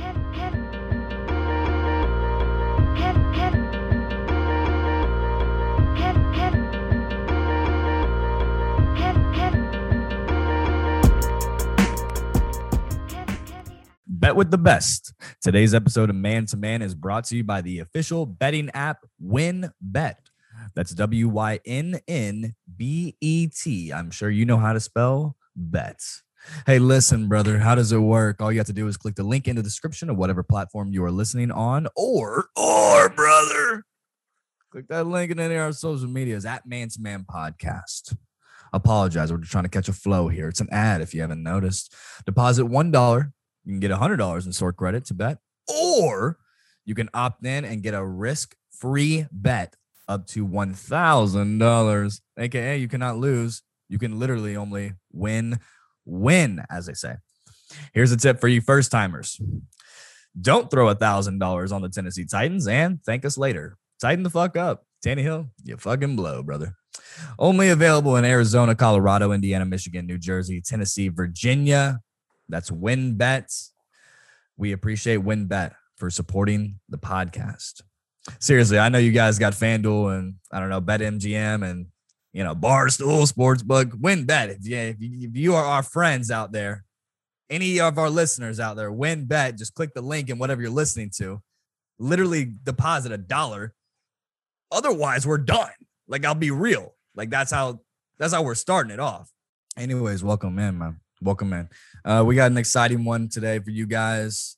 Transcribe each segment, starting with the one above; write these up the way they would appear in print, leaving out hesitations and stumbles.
Bet with the best. Today's episode of Man to Man is brought to you by the official betting app WynnBET. That's WYNNBET. I'm sure you know how to spell bets. Hey, listen, brother, how does it work? All you have to do is click the link in the description of whatever platform you are listening on, or brother, click that link in any of our social medias at Man to Man Podcast. Apologize, we're just trying to catch a flow here. It's an ad if you haven't noticed. Deposit $1. You can get $100 in store credit to bet, or you can opt in and get a risk-free bet up to $1,000, aka you cannot lose. You can literally only win, as they say. Here's a tip for you first-timers. Don't throw $1,000 on the Tennessee Titans and thank us later. Tighten the fuck up. Tannehill, you fucking blow, brother. Only available in Arizona, Colorado, Indiana, Michigan, New Jersey, Tennessee, Virginia. That's WynnBET. We appreciate WynnBET for supporting the podcast. Seriously, I know you guys got FanDuel and, I don't know, BetMGM and, you know, Barstool Sportsbook. WynnBET. If you are our friends out there, any of our listeners out there, WynnBET, just click the link in whatever you're listening to. Literally deposit $1. Otherwise, we're done. Like, I'll be real. Like, that's how we're starting it off. Anyways, welcome in, man. Welcome in. We got an exciting one today for you guys.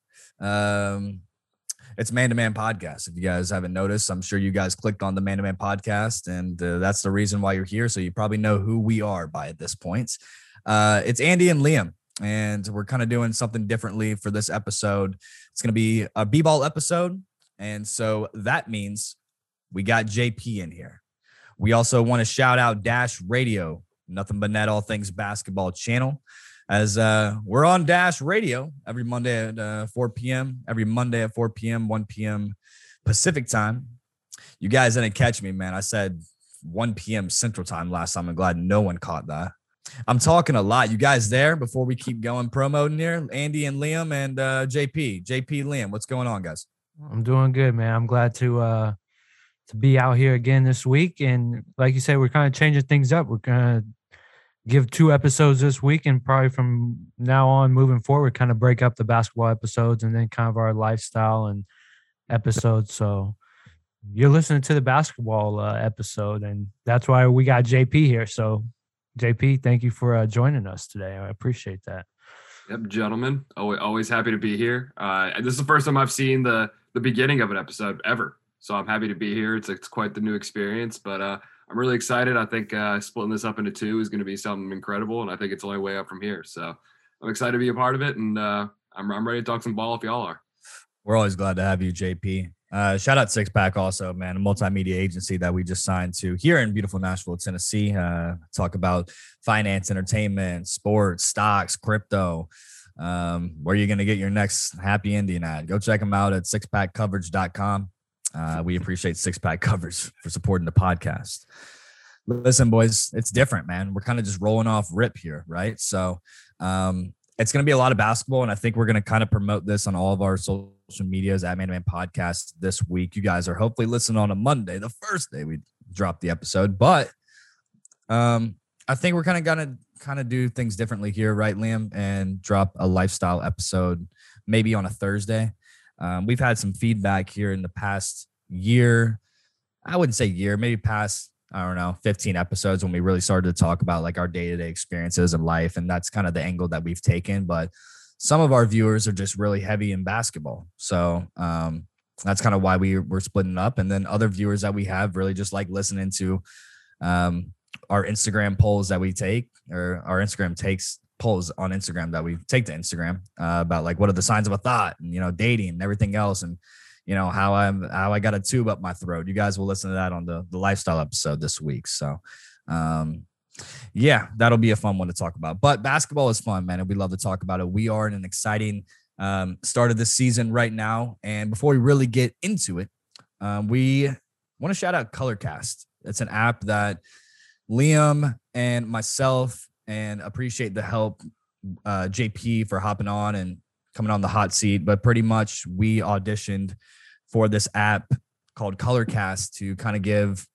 It's Man to Man Podcast. If you guys haven't noticed, I'm sure you guys clicked on the Man to Man Podcast, and that's the reason why you're here. So you probably know who we are by this point. It's Andy and Liam, and we're kind of doing something differently for this episode. It's going to be a B-ball episode, and so that means we got JP in here. We also want to shout out Dash Radio, Nothing But Net, All Things Basketball channel. As we're on Dash Radio every Monday at 4 p.m., 1 p.m. Pacific time. You guys didn't catch me, man. I said 1 p.m. Central time last time. I'm glad no one caught that. I'm talking a lot. You guys there before we keep going promoting here? Andy and Liam and JP, Liam. What's going on, guys? I'm doing good, man. I'm glad to be out here again this week. And like you said, we're kind of changing things up. We're going to give 2 episodes this week, and probably from now on moving forward, kind of break up the basketball episodes and then kind of our lifestyle and episodes. So you're listening to the basketball episode, and that's why we got JP here. So JP, thank you for joining us today. I appreciate that. Yep, gentlemen, always happy to be here. This is the first time I've seen the beginning of an episode ever. So I'm happy to be here. It's quite the new experience, but I'm really excited. I think splitting this up into 2 is going to be something incredible, and I think it's only way up from here. So I'm excited to be a part of it, and I'm ready to talk some ball if y'all are. We're always glad to have you, JP. Shout out Six Pack also, man, a multimedia agency that we just signed to here in beautiful Nashville, Tennessee. Talk about finance, entertainment, sports, stocks, crypto. Where you're going to get your next Happy Indian ad. Go check them out at sixpackcoverage.com. We appreciate Six Pack Coverage for supporting the podcast. Listen, boys, it's different, man. We're kind of just rolling off rip here, right? So it's going to be a lot of basketball, and I think we're going to kind of promote this on all of our social medias at Man to Man Podcast this week. You guys are hopefully listening on a Monday, the first day we drop the episode. But I think we're kind of going to do things differently here, right, Liam? And drop a lifestyle episode maybe on a Thursday. We've had some feedback here in the past year. I wouldn't say year, maybe past, 15 episodes when we really started to talk about like our day-to-day experiences in life. And that's kind of the angle that we've taken. But some of our viewers are just really heavy in basketball. So that's kind of why we're splitting up. And then other viewers that we have really just like listening to our Instagram polls that we take, or our Instagram takes polls on Instagram that we take to Instagram about like what are the signs of a thought, and dating and everything else, and how I got a tube up my throat. You guys will listen to that on the lifestyle episode this week. So yeah, that'll be a fun one to talk about. But basketball is fun, man, and we love to talk about it. We are in an exciting start of this season right now, and before we really get into it, we want to shout out Colorcast. It's an app that Liam and myself, and appreciate the help, JP, for hopping on and coming on the hot seat, but pretty much we auditioned for this app called Colorcast to kind of give,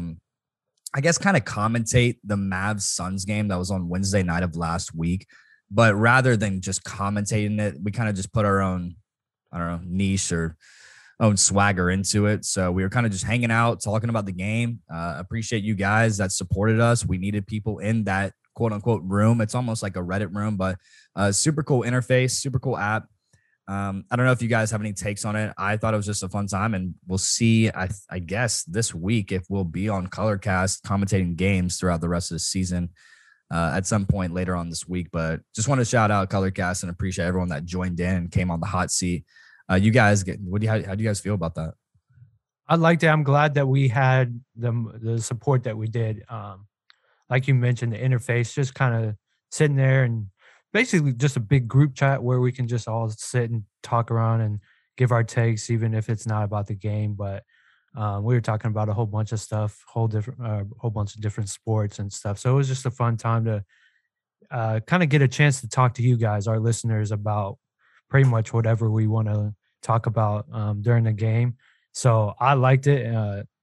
I guess, kind of commentate the Mavs Suns game that was on Wednesday night of last week. But rather than just commentating it, we kind of just put our own, I don't know, niche or own swagger into it. So we were kind of just hanging out, talking about the game. Appreciate you guys that supported us. We needed people in that quote unquote room. It's almost like a Reddit room, but super cool interface, super cool app. I don't know if you guys have any takes on it. I thought it was just a fun time, and we'll see, I guess, this week if we'll be on Colorcast commentating games throughout the rest of the season at some point later on this week. But just want to shout out Colorcast and appreciate everyone that joined in and came on the hot seat. You guys how do you guys feel about that? I liked it. I'm glad that we had the support that we did. Like you mentioned, the interface, just kind of sitting there and basically just a big group chat where we can just all sit and talk around and give our takes, even if it's not about the game. But we were talking about a whole bunch of stuff, whole bunch of different sports and stuff. So it was just a fun time to kind of get a chance to talk to you guys, our listeners, about pretty much whatever we want to talk about during the game. So I liked it.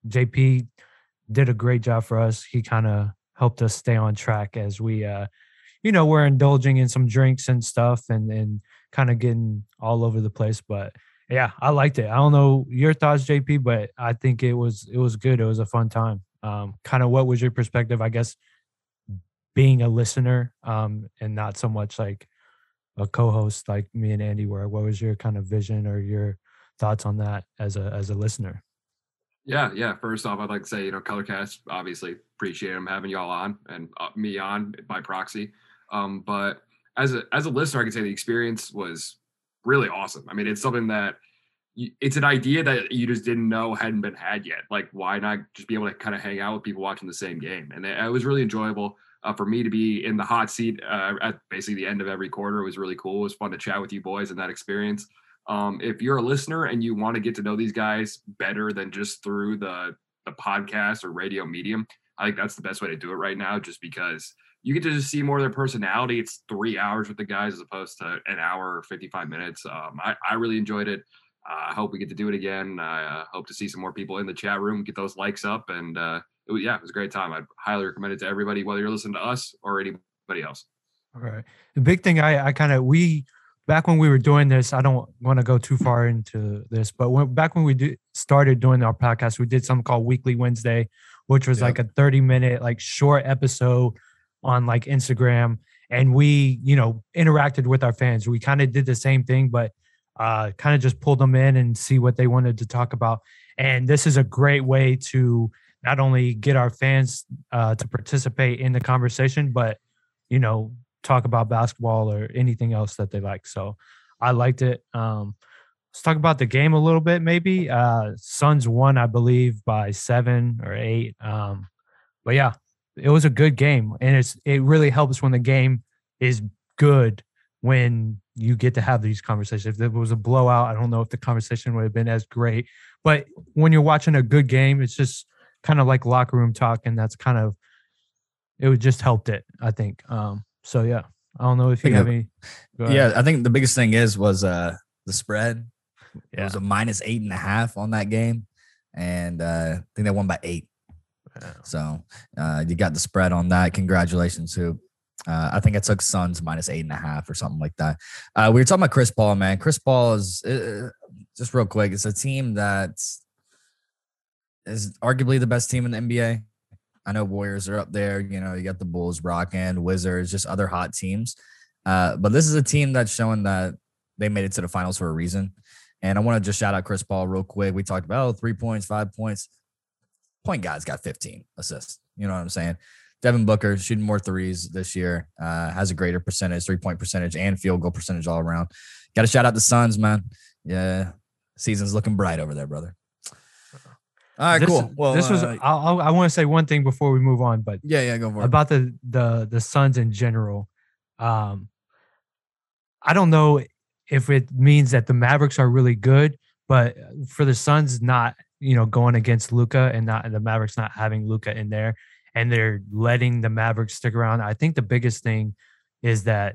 JP did a great job for us. He kind of helped us stay on track as we we're indulging in some drinks and stuff and kind of getting all over the place. But yeah, I liked it. I don't know your thoughts, JP, but I think it was good. It was a fun time. Kind of what was your perspective, I guess, being a listener and not so much like a co-host like me and Andy were? What was your kind of vision or your thoughts on that as a listener? Yeah. First off, I'd like to say, Colorcast, obviously appreciate them having y'all on and me on by proxy. But as a listener, I can say the experience was really awesome. I mean, it's something that it's an idea that you just didn't know hadn't been had yet. Like, why not just be able to kind of hang out with people watching the same game? And it was really enjoyable for me to be in the hot seat at basically the end of every quarter. It was really cool. It was fun to chat with you boys in that experience. If you're a listener and you want to get to know these guys better than just through the podcast or radio medium, I think that's the best way to do it right now, just because you get to just see more of their personality. It's 3 hours with the guys as opposed to an hour or 55 minutes. I really enjoyed it. I hope we get to do it again. I hope to see some more people in the chat room, get those likes up. And it was a great time. I'd highly recommend it to everybody, whether you're listening to us or anybody else. All right. The big thing back when we were doing this, I don't want to go too far into this, but back when we started doing our podcast, we did something called Weekly Wednesday, which was like a 30-minute, like short episode on like Instagram. And we, interacted with our fans. We kind of did the same thing, but kind of just pulled them in and see what they wanted to talk about. And this is a great way to not only get our fans to participate in the conversation, but, talk about basketball or anything else that they like. So I liked it. Let's talk about the game a little bit, maybe. Suns won, I believe, by 7 or 8. But yeah, it was a good game. And it really helps when the game is good, when you get to have these conversations. If it was a blowout, I don't know if the conversation would have been as great. But when you're watching a good game, it's just kind of like locker room talk. And that's it would just helped it, I think. So yeah, I don't know if you have any. Yeah, I think the biggest thing was the spread. Yeah. It was a -8.5 on that game, and I think they won by 8. Yeah. So you got the spread on that. Congratulations to. I think I took Suns -8.5 or something like that. We were talking about Chris Paul, man. Chris Paul is just real quick. It's a team that is arguably the best team in the NBA. I know Warriors are up there. You got the Bulls, rocking, Wizards, just other hot teams. But this is a team that's showing that they made it to the finals for a reason. And I want to just shout out Chris Paul real quick. We talked about 3 points, 5 points. Point guard's got 15 assists. You know what I'm saying? Devin Booker shooting more threes this year, has a greater percentage, 3-point percentage, and field goal percentage all around. Got to shout out the Suns, man. Yeah, season's looking bright over there, brother. All right, cool. Well, this was. I want to say one thing before we move on, but yeah, go for it. About the Suns in general. I don't know if it means that the Mavericks are really good, but for the Suns not, going against Luka and the Mavericks not having Luka in there, and they're letting the Mavericks stick around. I think the biggest thing is that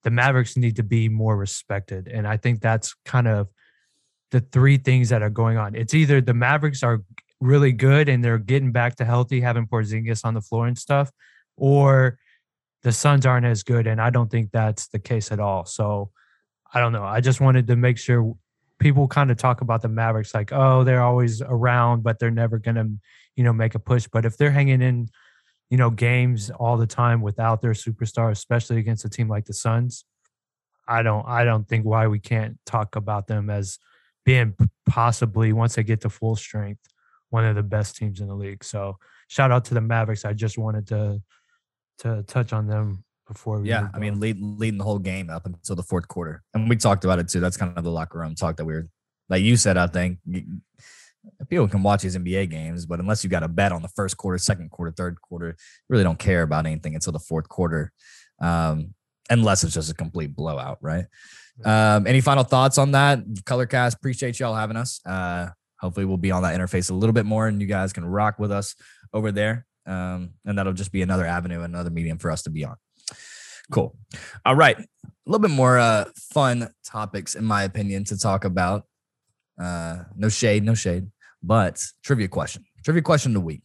the Mavericks need to be more respected. And I think that's kind of the three things that are going on. It's either the Mavericks are really good and they're getting back to healthy, having Porzingis on the floor and stuff, or the Suns aren't as good. And I don't think that's the case at all. So I don't know. I just wanted to make sure people kind of talk about the Mavericks like, oh, they're always around, but they're never going to, make a push. But if they're hanging in, games all the time without their superstar, especially against a team like the Suns, I don't think why we can't talk about them as being possibly, once they get to full strength, one of the best teams in the league. So shout out to the Mavericks. I just wanted to touch on them before we I mean, leading the whole game up until the fourth quarter. And we talked about it too. That's kind of the locker room talk that we were, like you said, I think people can watch these NBA games, but unless you got a bet on the first quarter, second quarter, third quarter, you really don't care about anything until the fourth quarter. Unless it's just a complete blowout, right? Any final thoughts on that? Colorcast, appreciate y'all having us. Hopefully we'll be on that interface a little bit more and you guys can rock with us over there. And that'll just be another avenue, another medium for us to be on. Cool. All right. A little bit more fun topics, in my opinion, to talk about. No shade, but trivia question of the week.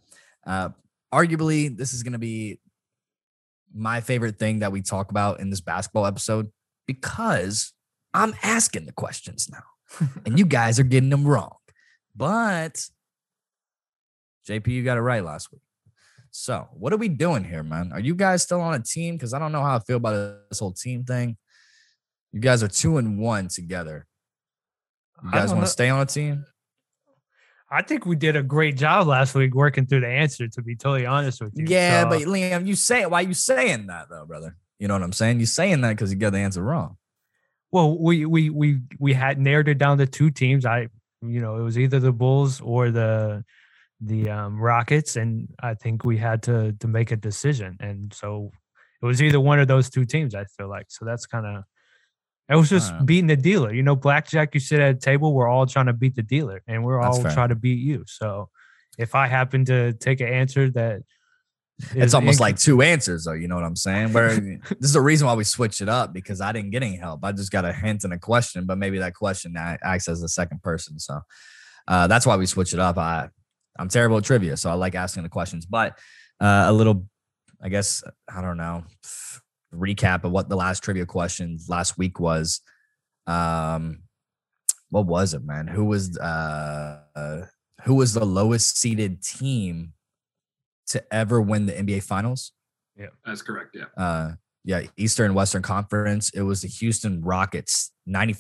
Arguably, this is going to be my favorite thing that we talk about in this basketball episode because I'm asking the questions now and you guys are getting them wrong. But JP, you got it right last week. So what are we doing here, man? Are you guys still on a team? Because I don't know how I feel about this whole team thing. You guys are 2-1 together. You guys want to stay on a team? I think we did a great job last week working through the answer, to be totally honest with you. Yeah, but Liam, why are you saying that though, brother? You know what I'm saying? You're saying that because you got the answer wrong. Well, we had narrowed it down to two teams. It was either the Bulls or the Rockets, and I think we had to make a decision. And so it was either one of those two teams, I feel like. So that's kind of, it was just beating the dealer. Blackjack, you sit at a table, we're all trying to beat the dealer, and we're all trying to beat you. So if I happen to take an answer that it's almost like two answers, though. You know what I'm saying? Where this is the reason why we switched it up, because I didn't get any help. I just got a hint and a question, but maybe that question acts as a second person. So that's why we switched it up. I'm terrible at trivia, so I like asking the questions. But a little, I guess, I don't know, recap of what the last trivia question last week was. What was it, man? Who was the lowest seeded team to ever win the NBA Finals? Yeah, that's correct. Yeah. Eastern and Western Conference. It was the Houston Rockets,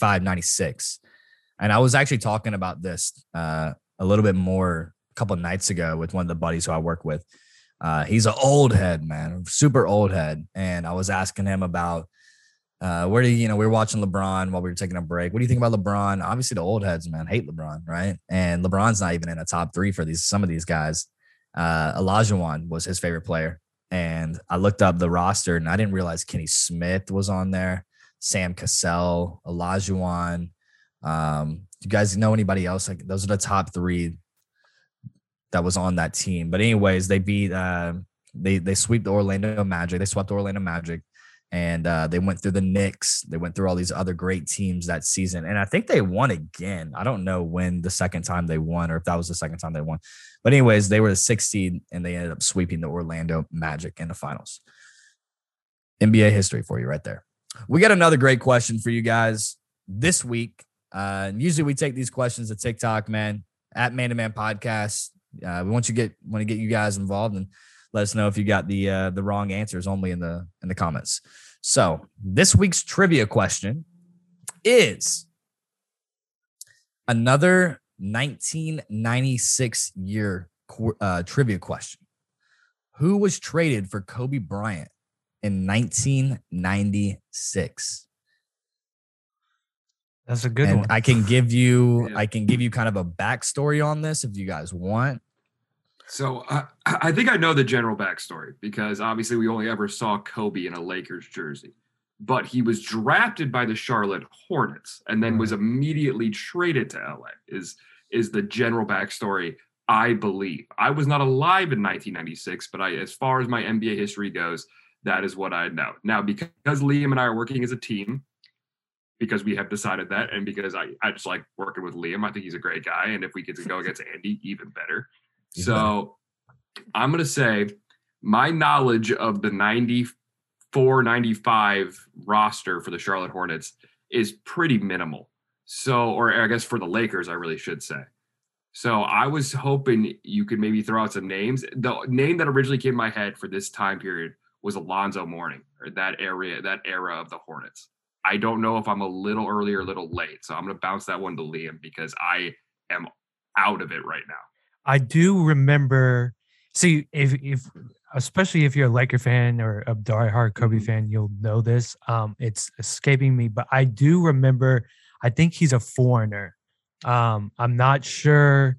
95-96. And I was actually talking about this a little bit more a couple of nights ago with one of the buddies who I work with. He's an old head, man, super old head. And I was asking him about we were watching LeBron while we were taking a break. What do you think about LeBron? Obviously, the old heads, man, hate LeBron, right? And LeBron's not even in a top 3 for some of these guys. Olajuwon was his favorite player. And I looked up the roster and I didn't realize Kenny Smith was on there, Sam Cassell, Olajuwon. You guys know anybody else? Like, those are the top 3 that was on that team. But anyways, they beat they sweep the Orlando Magic. They swept the Orlando Magic, and they went through the Knicks. They went through all these other great teams that season, and I think they won again. I don't know when the second time they won, or if that was the second time they won. But anyways, they were the 6th seed, and they ended up sweeping the Orlando Magic in the finals. NBA history for you right there. We got another great question for you guys this week. Usually we take these questions to TikTok, man, at Man to Man Podcast. We want to get you guys involved and let us know if you got the wrong answers only in the comments. So this week's trivia question is another 1996 year trivia question. Who was traded for Kobe Bryant in 1996? That's a good one. I can give you kind of a backstory on this if you guys want. So I think I know the general backstory because obviously we only ever saw Kobe in a Lakers jersey, but he was drafted by the Charlotte Hornets and then was immediately traded to LA is the general backstory. I believe I was not alive in 1996, but as far as my NBA history goes, That is what I know. Now, because Liam and I are working as a team, because we have decided that, and because I just like working with Liam. I think he's a great guy. And if we get to go against Andy, even better. So I'm going to say my knowledge of the 94, 95 roster for the Charlotte Hornets is pretty minimal. So, or I guess for the Lakers, I really should say. So I was hoping you could maybe throw out some names. The name that originally came to my head for this time period was Alonzo Mourning, or that era of the Hornets. I don't know if I'm a little early or a little late. So I'm going to bounce that one to Liam because I am out of it right now. I do remember, if especially if you're a Laker fan or a diehard Kobe fan, you'll know this. It's escaping me, but I do remember, I think he's a foreigner. I'm not sure.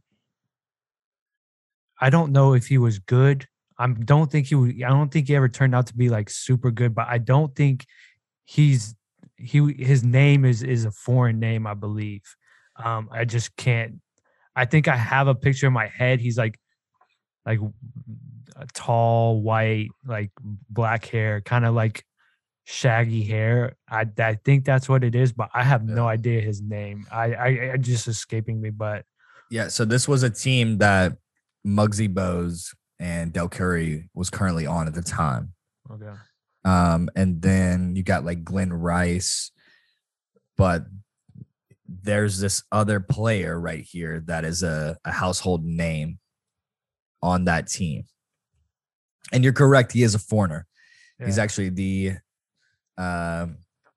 I don't know if he was good. I don't think he ever turned out to be like super good, but I don't think his name is a foreign name, I believe. I just can't. I think I have a picture in my head. He's like a tall, white, like black hair, kind of like shaggy hair. I think that's what it is, but I have no idea his name. I just escaping me. But yeah, so this was a team that Muggsy Bogues and Del Curry was currently on at the time. Okay. And then you got like Glenn Rice, but there's this other player right here that is a household name on that team. And you're correct, he is a foreigner. Yeah. He's actually not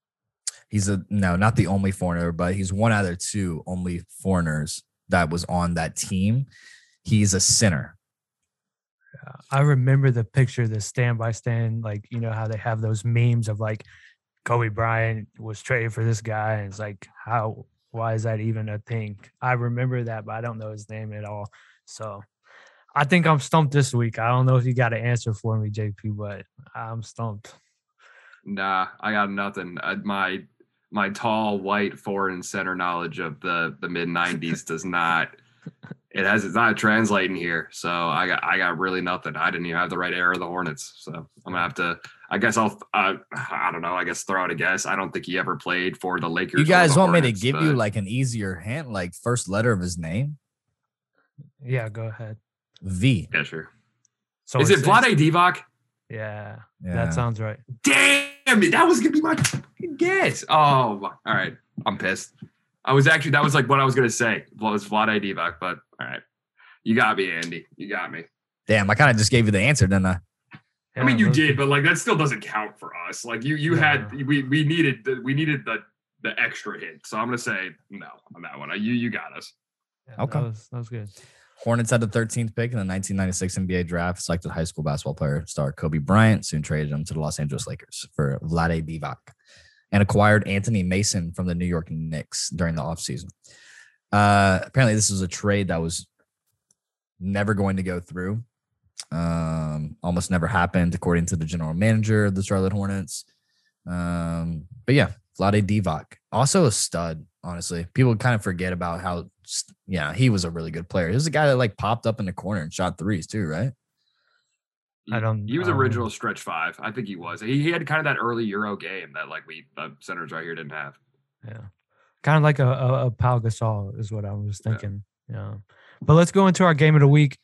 the only foreigner, but he's one out of two only foreigners that was on that team. He's a center. Yeah, I remember the picture, the stand by stand, like, you know how they have those memes of like Kobe Bryant was traded for this guy, and it's like, why is that even a thing? I remember that, but I don't know his name at all. So I think I'm stumped this week. I don't know if you got an answer for me, JP, but I'm stumped. Nah, I got nothing. My tall white foreign center knowledge of the mid 90s does not. It's not translating here. So I got really nothing. I didn't even have the right era of the Hornets. So I'm gonna have to. I guess I don't know. I guess throw out a guess. I don't think he ever played for the Lakers. You guys want me to give you like an easier hint, like first letter of his name? Yeah, go ahead. V. Yeah, sure. So is it Vlade Divac? Yeah, that sounds right. Damn it, that was gonna be my guess. Oh, all right. I'm pissed. That was like what I was gonna say. Was Vlade Divac, but all right. You got me, Andy. You got me. Damn, I kind of just gave you the answer, didn't I? I mean, you did, but like that still doesn't count for us. Like you had, we needed the extra hint. So I'm gonna say no on that one. You got us. Yeah, okay, that was good. Hornets had the 13th pick in the 1996 NBA draft, selected high school basketball player star Kobe Bryant, soon traded him to the Los Angeles Lakers for Vlade Divac, and acquired Anthony Mason from the New York Knicks during the offseason. Apparently, this was a trade that was never going to go through. Almost never happened, according to the general manager of the Charlotte Hornets. But yeah, Vlade Divac, also a stud, honestly. People kind of forget about how, he was a really good player. He was a guy that like popped up in the corner and shot threes too, right? He was original stretch five. I think he was. He had kind of that early Euro game that like the centers right here didn't have. Yeah, kind of like a Pau Gasol is what I was thinking. Yeah. But let's go into our game of the week.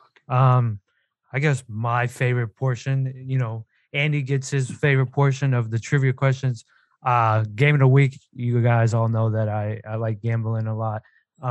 I guess my favorite portion. Andy gets his favorite portion of the trivia questions. Game of the week. You guys all know that I like gambling a lot.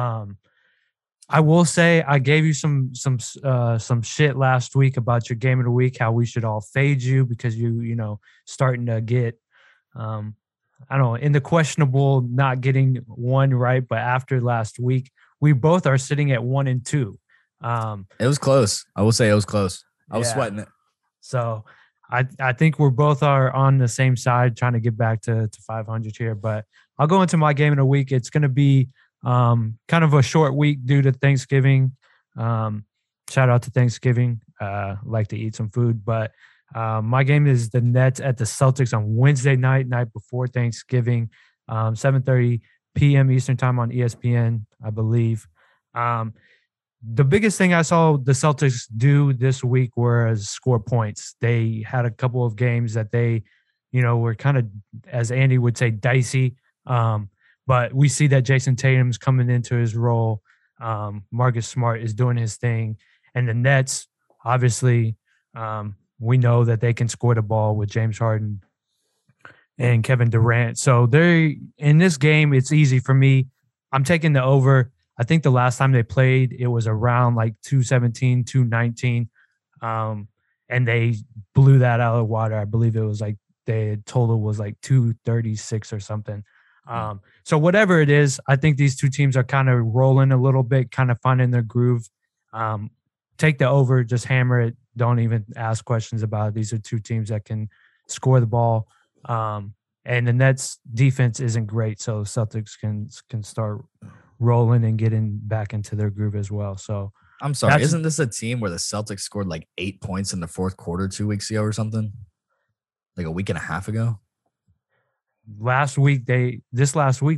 I will say I gave you some shit last week about your game of the week, how we should all fade you because you starting to get I don't know, in the questionable not getting one right, but after last week we both are sitting at 1 and 2. It was close. I will say it was close. I was sweating it. So I think we're both are on the same side trying to get back to 500 here, but I'll go into my game of the week. It's going to be kind of a short week due to Thanksgiving. Shout out to Thanksgiving. Like to eat some food, but my game is the Nets at the Celtics on Wednesday night before Thanksgiving, 7:30 p.m. Eastern time on ESPN, I believe. the biggest thing I saw the Celtics do this week was score points. They had a couple of games that they, were kind of, as Andy would say, dicey. But we see that Jason Tatum's coming into his role. Marcus Smart is doing his thing. And the Nets, obviously, we know that they can score the ball with James Harden and Kevin Durant. So in this game, it's easy for me. I'm taking the over. I think the last time they played, it was around like 217, 219. And they blew that out of the water. I believe it was like the total was like 236 or something. So whatever it is, I think these two teams are kind of rolling a little bit, kind of finding their groove. Take the over, just hammer it. Don't even ask questions about it. These are two teams that can score the ball. And the Nets defense isn't great, so Celtics can start rolling and getting back into their groove as well. So I'm sorry, isn't this a team where the Celtics scored like 8 points in the fourth quarter 2 weeks ago or something? Like a week and a half ago? Last week they just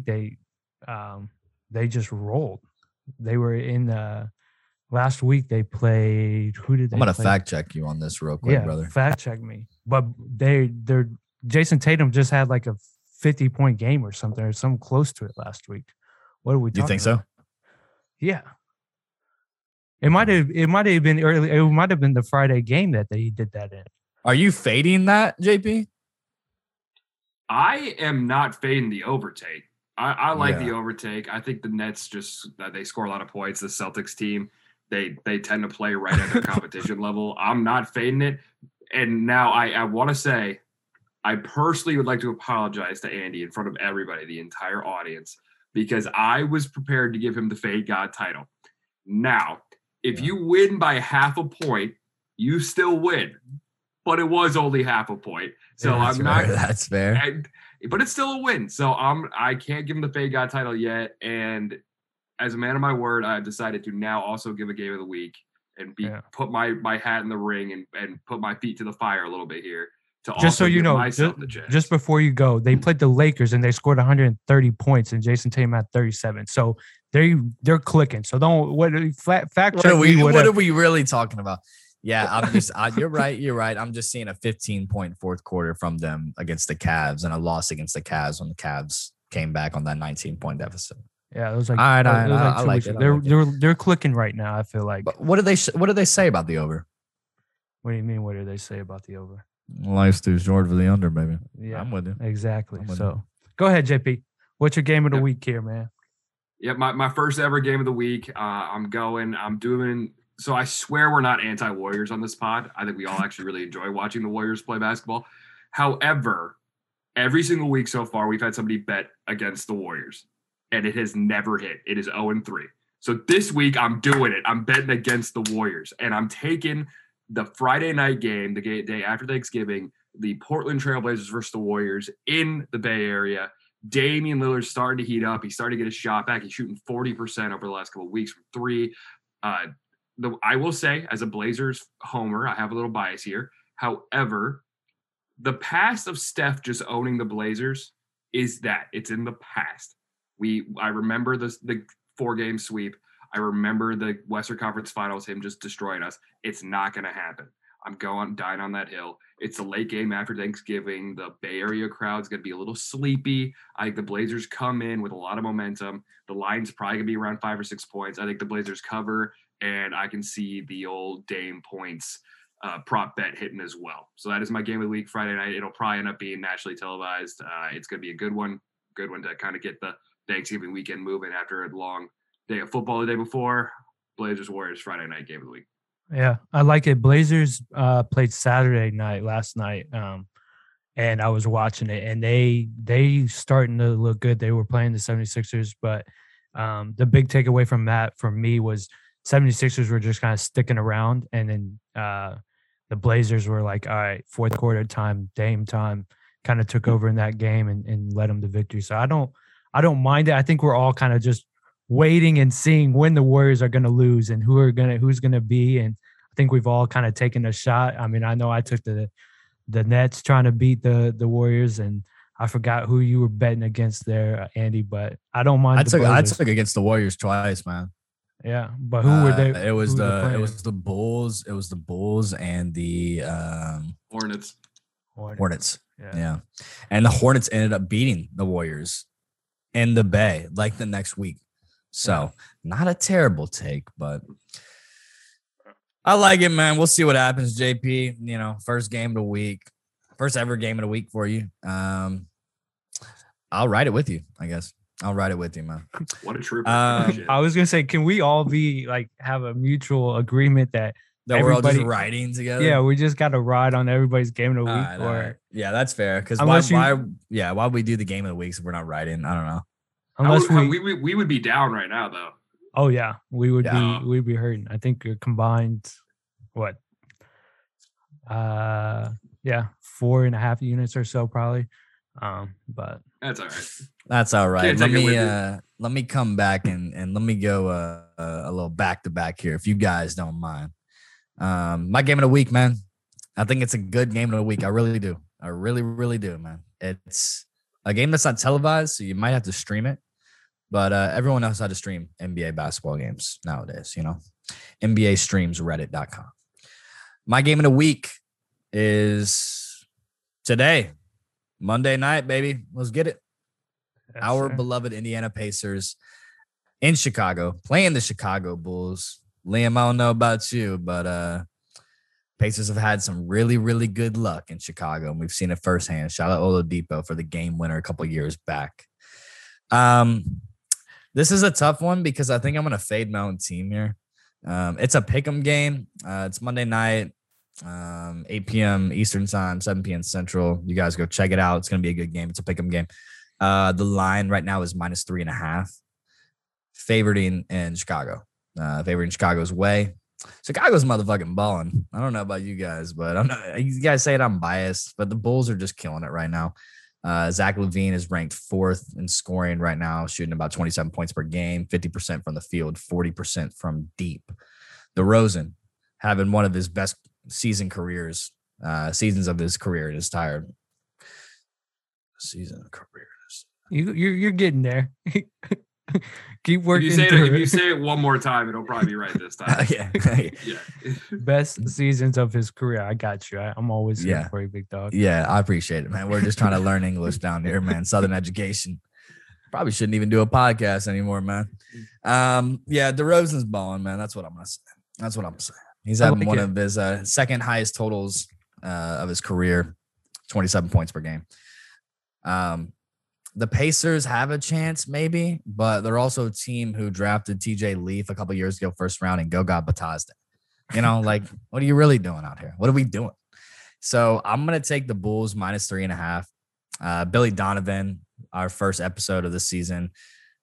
rolled. They were in last week they played. Who did they I'm gonna play? fact check you on this real quick, brother. Fact check me. But they're Jason Tatum just had like a 50-point game or something close to it last week. What are we talking You think about? so? Yeah. It might have been early. It might have been the Friday game that they did that in. Are you fading that, JP? I am not fading the overtake. I like Yeah. the overtake. I think the Nets they score a lot of points. The Celtics team, they tend to play right at their competition level. I'm not fading it. And now I want to say, I personally would like to apologize to Andy in front of everybody, the entire audience, because I was prepared to give him the Fade God title. Now, if you win by half a point, you still win. But it was only half a point. So Yeah, I'm not. That's fair. But it's still a win. So I can't give him the Fade God title yet. And as a man of my word, I've decided to now also give a game of the week and put my hat in the ring and put my feet to the fire a little bit here. Just so you know, just before you go, they played the Lakers and they scored 130 points and Jason Tatum had 37. So they're clicking. So fact check me. What are we really talking about? Yeah, I'm just. You're right. I'm just seeing a 15-point fourth quarter from them against the Cavs and a loss against the Cavs when the Cavs came back on that 19-point deficit. Yeah, it was like. All right, I like it. They're clicking right now. I feel like. But what do they say about the over? What do you mean? What do they say about the over? Life's too short for the under, baby. Yeah, I'm with you. Exactly. So go ahead, JP. What's your game of the week here, man? Yeah, my first ever game of the week. I'm doing. So I swear we're not anti-Warriors on this pod. I think we all actually really enjoy watching the Warriors play basketball. However, every single week so far, we've had somebody bet against the Warriors, and it has never hit. It is 0-3. So this week, I'm doing it. I'm betting against the Warriors, and I'm taking the Friday night game, the day after Thanksgiving, the Portland Trailblazers versus the Warriors in the Bay Area. Damian Lillard's starting to heat up. He's starting to get his shot back. He's shooting 40% over the last couple of weeks from three. I will say, as a Blazers homer, I have a little bias here. However, the past of Steph just owning the Blazers is that it's in the past. I remember the 4-game sweep. I remember the Western Conference Finals, him just destroying us. It's not going to happen. I'm dying on that hill. It's a late game after Thanksgiving. The Bay Area crowd's going to be a little sleepy. I think the Blazers come in with a lot of momentum. The line's probably going to be around 5 or 6 points. I think the Blazers cover, and I can see the old Dame points prop bet hitting as well. So that is my game of the week Friday night. It'll probably end up being nationally televised. It's going to be a good one to kind of get the Thanksgiving weekend moving after a long day of football the day before. Blazers Warriors Friday night game of the week. Yeah, I like it. Blazers played Saturday night last night, and I was watching it, and they starting to look good. They were playing the 76ers, but the big takeaway from that for me was 76ers were just kind of sticking around, and then the Blazers were like, all right, fourth quarter time, Dame time, kind of took over in that game and led them to victory. So I don't mind it. I think we're all kind of just waiting and seeing when the Warriors are going to lose and who's going to be. And I think we've all kind of taken a shot. I mean, I know I took the Nets trying to beat the Warriors, and I forgot who you were betting against there, Andy, but I don't mind. I took against the Warriors twice, man. Yeah, but who were they? It was who were the playing? Bulls. It was the Bulls and the Hornets. Hornets. Yeah. And the Hornets ended up beating the Warriors in the Bay like the next week. So not a terrible take, but I like it, man. We'll see what happens, JP. You know, first game of the week, first ever game of the week for you. I'll ride it with you, I guess. I'll ride it with you, man. What a trooper. I was gonna say, can we all be like have a mutual agregement that we're all just riding together? Yeah, we just got to ride on everybody's game of the week. All right. Yeah, that's fair. Because why would we do the game of the weeks if we're not riding? I don't know. Unless we would be down right now, though. Oh yeah, we'd be hurting. I think you're combined, what? 4.5 units or so probably. But that's all right. That's all right. Let me come back and let me go a little back to back here, if you guys don't mind. My game of the week, man. I think it's a good game of the week. I really do. I really, really do, man. It's a game that's not televised, so you might have to stream it. But everyone knows how to stream NBA basketball games nowadays, you know. NBA streams reddit.com. My game of the week is today, Monday night, baby. Let's get it. yes, Our sir. beloved Indiana Pacers in Chicago, playing the Chicago Bulls. Liam, I don't know about you, but Pacers have had some really, really good luck in Chicago, and we've seen it firsthand. Shout out Oladipo for the game winner a couple years back. This is a tough one because I think I'm going to fade my own team here. It's a pick'em game. It's Monday night, 8 p.m. Eastern time, 7 p.m. Central. You guys go check it out. It's going to be a good game. It's a pick'em game. The line right now is -3.5. Favored in Chicago. Favored in Chicago's way. Chicago's motherfucking balling. I don't know about you guys, but I'm not. You guys say it, I'm biased, but the Bulls are just killing it right now. Zach LaVine is ranked 4th in scoring right now, shooting about 27 points per game, 50% from the field, 40% from deep. DeRozan having one of his best seasons of his career in his entire season of career. You're getting there. Keep working. If you say it one more time, it'll probably be right this time. Yeah. Best seasons of his career. I got you. I'm always here for you, big dog. Yeah, I appreciate it, man. We're just trying to learn English down here, man. Southern education. Probably shouldn't even do a podcast anymore, man. DeRozan's balling, man. That's what I'm gonna say. He's having one of his second highest totals of his career, 27 points per game. The Pacers have a chance, maybe, but they're also a team who drafted TJ Leaf a couple years ago, first round, and Goga Batazda. You know, like, what are you really doing out here? What are we doing? So I'm going to take the Bulls -3.5. Billy Donovan, our first episode of the season,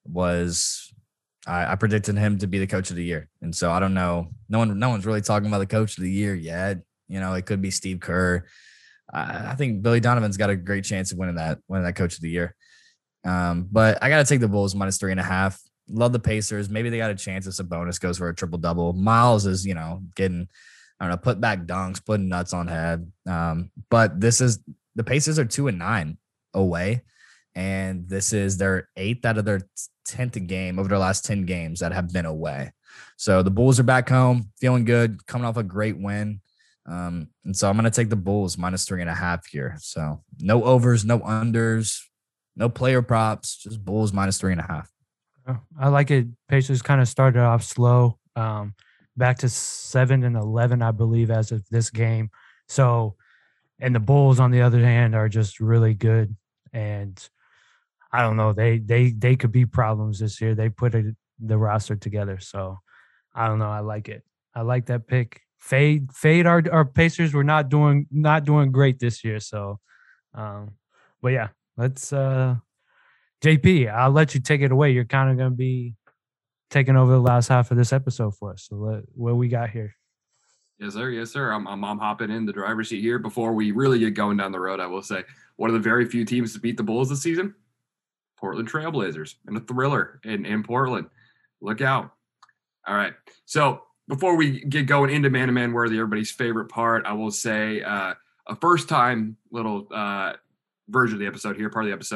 I predicted him to be the coach of the year. And so I don't know. No one's really talking about the coach of the year yet. You know, it could be Steve Kerr. I think Billy Donovan's got a great chance of winning that coach of the year. But I got to take the Bulls -3.5. Love the Pacers. Maybe they got a chance if Sabonis goes for a triple-double. Miles is, getting, put back dunks, putting nuts on head. But the Pacers are 2-9 away. And this is their 8th out of their 10th game over their last 10 games that have been away. So the Bulls are back home, feeling good, coming off a great win. And so I'm going to take the Bulls -3.5 here. So no overs, no unders. No player props, just Bulls -3.5. I like it. Pacers kind of started off slow, back to 7-11, I believe, as of this game. So, and the Bulls, on the other hand, are just really good. And I don't know, they could be problems this year. They put the roster together. So, I don't know. I like it. I like that pick. Fade. Our Pacers were not doing great this year. So, but yeah. Let's JP, I'll let you take it away. You're kind of going to be taking over the last half of this episode for us. So what we got here? Yes, sir. I'm hopping in the driver's seat here. Before we really get going down the road, I will say one of the very few teams to beat the Bulls this season, Portland Trailblazers, and a thriller in Portland. Look out. All right. So before we get going into man-to-man worthy, everybody's favorite part, I will say a first-time little version of the episode here, part of the episode.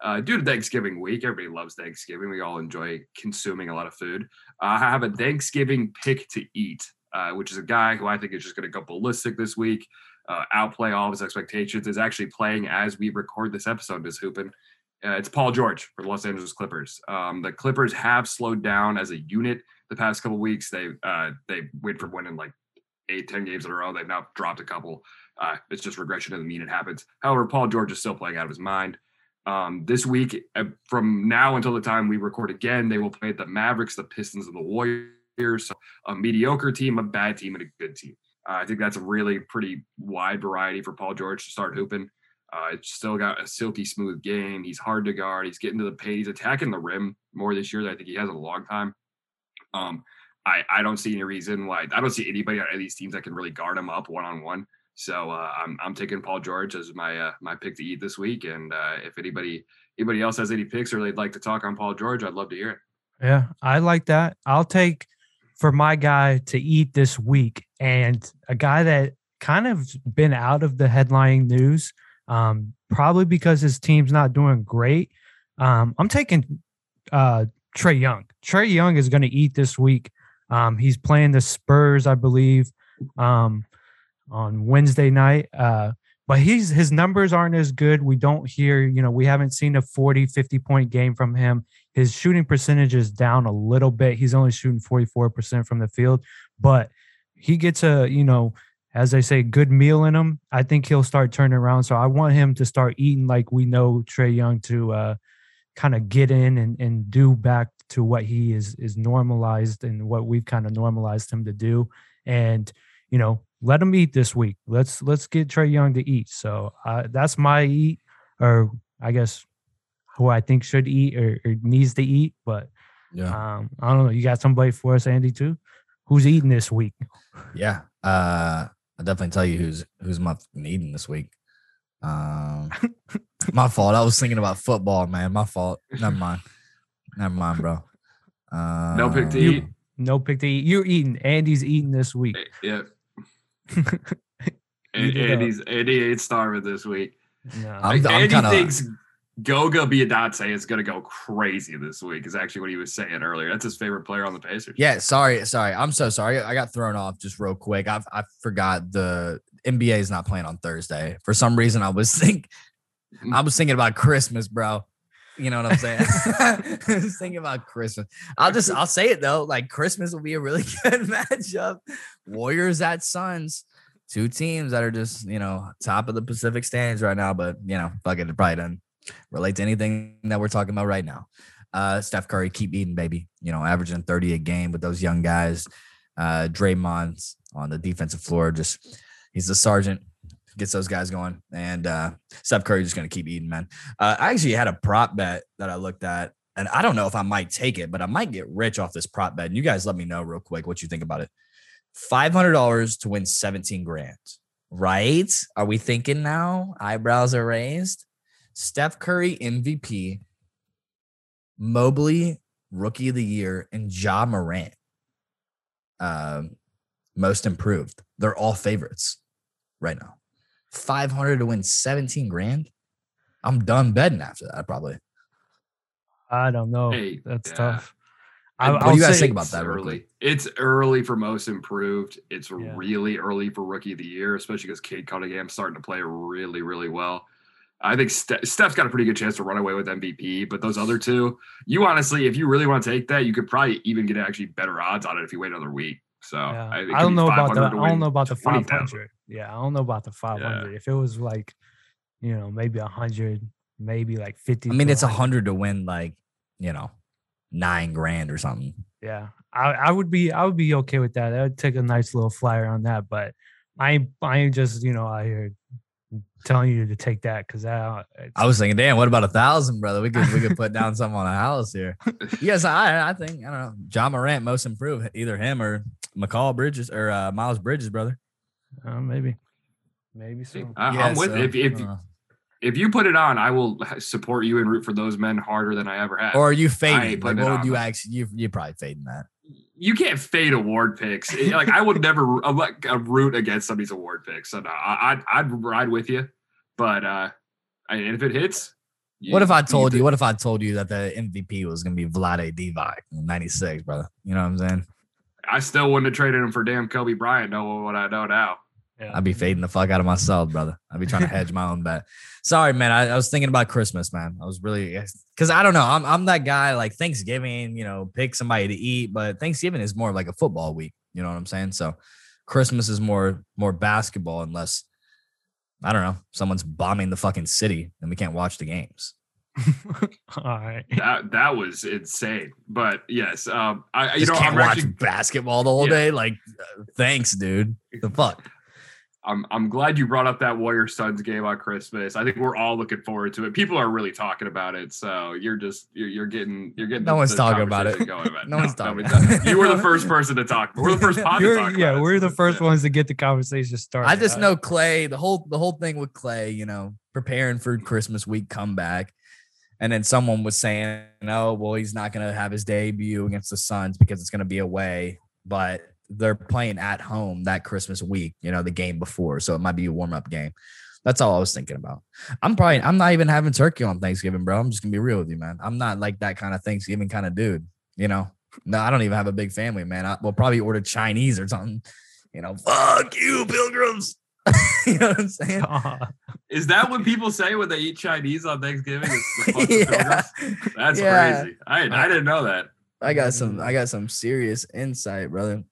due to Thanksgiving week. Everybody loves Thanksgiving. We all enjoy consuming a lot of food. I have a Thanksgiving pick to eat, which is a guy who I think is just going to go ballistic this week, outplay all of his expectations, is actually playing as we record this episode, is hooping. It's Paul George for the Los Angeles Clippers. The Clippers have slowed down as a unit the past couple of weeks. They went from winning like 8-10 games in a row. They've now dropped a couple. It's just regression doesn't mean it happens. However, Paul George is still playing out of his mind. This week, from now until the time we record again, they will play the Mavericks, the Pistons, and the Warriors. So a mediocre team, a bad team, and a good team. I think that's a really pretty wide variety for Paul George to start hooping. It's still got a silky smooth game. He's hard to guard. He's getting to the paint. He's attacking the rim more this year than I think he has in a long time. I don't see any reason why. I don't see anybody on any of these teams that can really guard him up one-on-one. So I'm taking Paul George as my pick to eat this week. And if anybody else has any picks or they'd like to talk on Paul George, I'd love to hear it. Yeah, I like that. I'll take for my guy to eat this week, and a guy that kind of been out of the headline news, probably because his team's not doing great. I'm taking Trae Young. Trae Young is going to eat this week. He's playing the Spurs, I believe, on Wednesday night. But his numbers aren't as good. We don't hear, we haven't seen a 40, 50-point game from him. His shooting percentage is down a little bit. He's only shooting 44% from the field, but he gets as they say, good meal in him. I think he'll start turning around. So I want him to start eating like we know Trae Young to kind of get in and do back to what he is normalized and what we've kind of normalized him to do. And, let him eat this week. Let's get Trae Young to eat. So that's my eat, or I guess who I think should eat or needs to eat. But I don't know. You got somebody for us, Andy, too? Who's eating this week? Yeah. I'll definitely tell you who's my eating this week. My fault. I was thinking about football, man. My fault. Never mind, bro. No pick to eat. No pick to eat. You're eating. Andy's eating this week. Yeah. Andy ain't starving this week. No. Andy thinks Goga Biadace is going to go crazy this week, is actually what he was saying earlier. That's his favorite player on the Pacers. Yeah, sorry. I'm so sorry. I got thrown off just real quick. I forgot the NBA is not playing on Thursday. For some reason, I was thinking about Christmas, bro. You know what I'm saying? I was thinking about Christmas. I'll say it though. Like, Christmas will be a really good matchup. Warriors at Suns, two teams that are just, top of the Pacific standings right now. But, fuck it probably doesn't relate to anything that we're talking about right now. Steph Curry, keep eating, baby. Averaging 30 a game with those young guys. Draymond's on the defensive floor. He's the sergeant. Gets those guys going, and Steph Curry just going to keep eating, man. I actually had a prop bet that I looked at, and I don't know if I might take it, but I might get rich off this prop bet. And you guys let me know real quick what you think about it. $500 to win 17 grand, right? Are we thinking now? Eyebrows are raised. Steph Curry MVP, Mobley Rookie of the Year, and Ja Morant most improved. They're all favorites right now. 500 to win 17 grand. I'm done betting after that, probably. I don't know. That's tough. What do you guys think about that? Early. It's early for most improved. It's really early for Rookie of the Year, especially because Cade Cunningham's starting to play really, really well. I think Steph's got a pretty good chance to run away with MVP, but those other two, you honestly, if you really want to take that, you could probably even get actually better odds on it if you wait another week. So I don't know about the 500. Yeah, I don't know about the 500. Yeah. If it was like, maybe 100, maybe like 50. I mean, it's 100 to win like, $9 grand or something. Yeah, I would be okay with that. I would take a nice little flyer on that, but I ain't just out here telling you to take that because I was thinking, damn, what about 1,000, brother? We could put down something on a house here. Yes, I think, I don't know, Ja Morant most improved, either him or Miles Bridges, brother. Maybe so. I'm with if you put it on, I will support you and root for those men harder than I ever have. Or are you fading? Like, what would you actually? You're probably fading that. You can't fade award picks. Like, I would never root against somebody's award picks. So no, I'd ride with you, but and if it hits, What if I told you that the MVP was going to be Vlade Divac in 96, brother? You know what I'm saying? I still wouldn't have traded him for damn Kobe Bryant, knowing what I know now. Yeah. I'd be fading the fuck out of myself, brother. I'd be trying to hedge my own bet. Sorry, man. I was thinking about Christmas, man. I was really, because I don't know. I'm that guy, like Thanksgiving, pick somebody to eat, but Thanksgiving is more like a football week. You know what I'm saying? So Christmas is more basketball, unless, I don't know, someone's bombing the fucking city and we can't watch the games. All right. That was insane. But yes, I'm watching basketball the whole day. Like, thanks, dude. The fuck. I'm glad you brought up that Warriors Suns game on Christmas. I think we're all looking forward to it. People are really talking about it, so you're getting. No one's talking about it. No one's talking. You were the first person to talk. We're the first pod to talk. Yeah, we're the first ones to get the conversation started. I just know Clay. The whole thing with Clay. Preparing for Christmas week comeback, and then someone was saying, "Oh, well, he's not going to have his debut against the Suns because it's going to be away," but they're playing at home that Christmas week, the game before. So it might be a warm-up game. That's all I was thinking about. I'm not even having turkey on Thanksgiving, bro. I'm just gonna be real with you, man. I'm not like that kind of Thanksgiving kind of dude, No, I don't even have a big family, man. We'll probably order Chinese or something, fuck you, pilgrims. You know what I'm saying? Is that what people say when they eat Chinese on Thanksgiving? Yeah. That's crazy. I didn't know that. I got some serious insight, brother.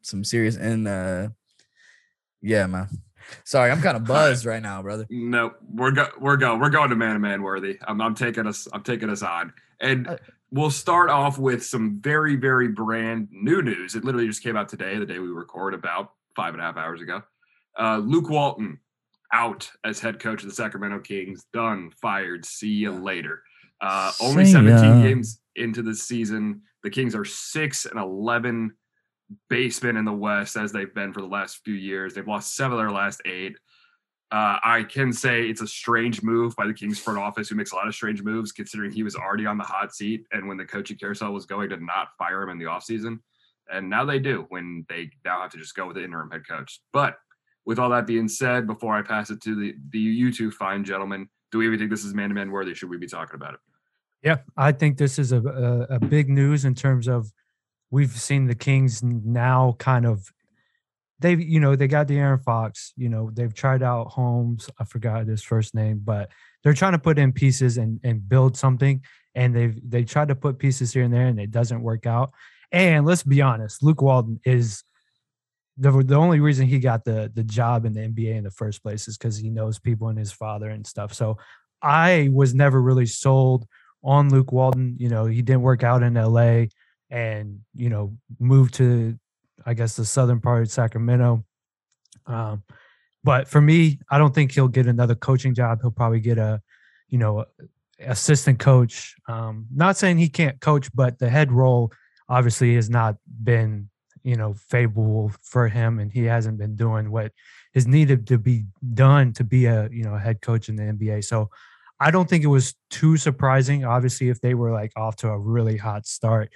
Yeah, man. Sorry, I'm kind of buzzed right now, brother. No, we're going to man worthy. I'm taking us on, and we'll start off with some very, very brand new news. It literally just came out today, the day we record, about 5.5 hours ago. Luke Walton out as head coach of the Sacramento Kings. Done, fired. See you later. Only 17 games into the season. The Kings are 6-11 basement in the West, as they've been for the last few years. They've lost 7 of their last 8. I can say it's a strange move by the Kings front office, who makes a lot of strange moves, considering he was already on the hot seat and when the coaching carousel was going, to not fire him in the offseason. And now they do, when they now have to just go with the interim head coach. But with all that being said, before I pass it to you two fine gentlemen, do we even think this is man-to-man worthy? Should we be talking about it? Yeah, I think this is a big news in terms of we've seen the Kings now kind of they got De'Aaron Fox, they've tried out Holmes. I forgot his first name, but they're trying to put in pieces and build something. And they tried to put pieces here and there, and it doesn't work out. And let's be honest, Luke Walton is the only reason he got the job in the NBA in the first place is because he knows people and his father and stuff. So I was never really sold on Luke Walton. He didn't work out in LA and, moved to, I guess, the southern part of Sacramento. But for me, I don't think he'll get another coaching job. He'll probably get a assistant coach. Not saying he can't coach, but the head role obviously has not been, favorable for him. And he hasn't been doing what is needed to be done to be a head coach in the NBA. So I don't think it was too surprising. Obviously, if they were like off to a really hot start,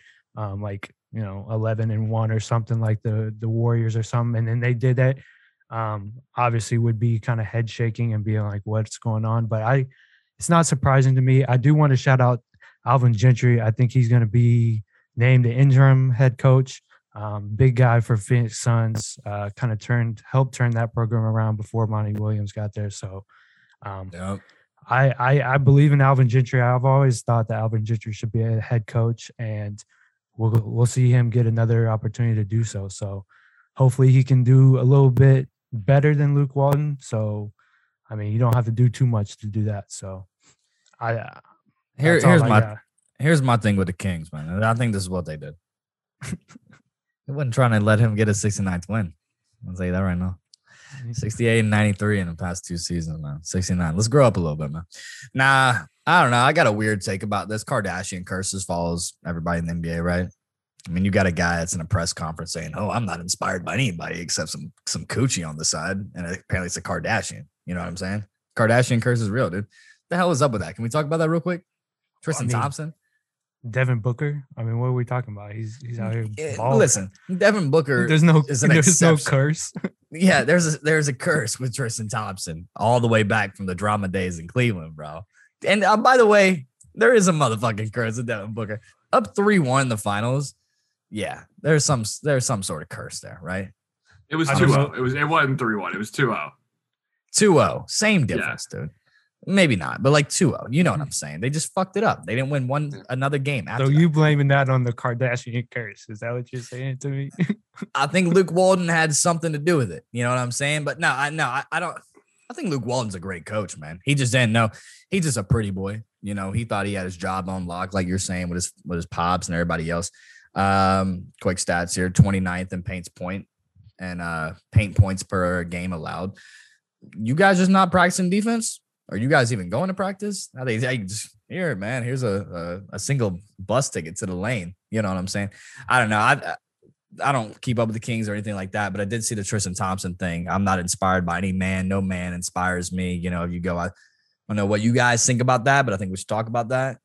11-1 or something like the Warriors or something, and then they did that, obviously would be kind of head shaking and being like, what's going on? But it's not surprising to me. I do want to shout out Alvin Gentry. I think he's going to be named the interim head coach. Big guy for Phoenix Suns, kind of helped turn that program around before Monty Williams got there. So, yep. I believe in Alvin Gentry. I've always thought that Alvin Gentry should be a head coach, and we'll see him get another opportunity to do so. So hopefully he can do a little bit better than Luke Walton. So, I mean, you don't have to do too much to do that. So here's my thing with the Kings, man. I think this is what they did. They wasn't trying to let him get a 69th win. I'll tell you that right now. 68 and 93 in the past 2 seasons, man. 69. Let's grow up a little bit, man. Nah, I don't know. I got a weird take about this. Kardashian curses follows everybody in the NBA, right? I mean, you got a guy that's in a press conference saying, "Oh, I'm not inspired by anybody except some coochie on the side," and apparently it's a Kardashian. You know what I'm saying? Kardashian curse is real, dude. What the hell is up with that? Can we talk about that real quick? Tristan Thompson. Devin Booker. I mean, what are we talking about? He's out here. Listen, Devin Booker. There's no curse. Yeah, there's a curse with Tristan Thompson all the way back from the drama days in Cleveland, bro. And by the way, There is a motherfucking curse with Devin Booker. Up 3-1 in the finals. Yeah, there's some sort of curse there, right? It was 2-0. It wasn't 3-1. It was 2-0. 2-0. Same difference, dude. Maybe not, but like 2-0. You know what I'm saying? They just fucked it up. They didn't win another game after So that. you blaming that on the Kardashian curse? Is that what you're saying to me? I think Luke Walton had something to do with it. You know what I'm saying? But I don't. I think Luke Walton's a great coach, man. He just didn't know. He's just a pretty boy. You know, he thought he had his job on lock, like you're saying, with his pops and everybody else. Quick stats here: 29th in paints point and paint points per game allowed. You guys just not practicing defense? Are you guys even going to practice? They just here, man. Here's a single bus ticket to the lane. You know what I'm saying? I don't know. I don't keep up with the Kings or anything like that, but I did see the Tristan Thompson thing. I'm not inspired by any man. No man inspires me. You know, if you go, I don't know what you guys think about that, but I think we should talk about that.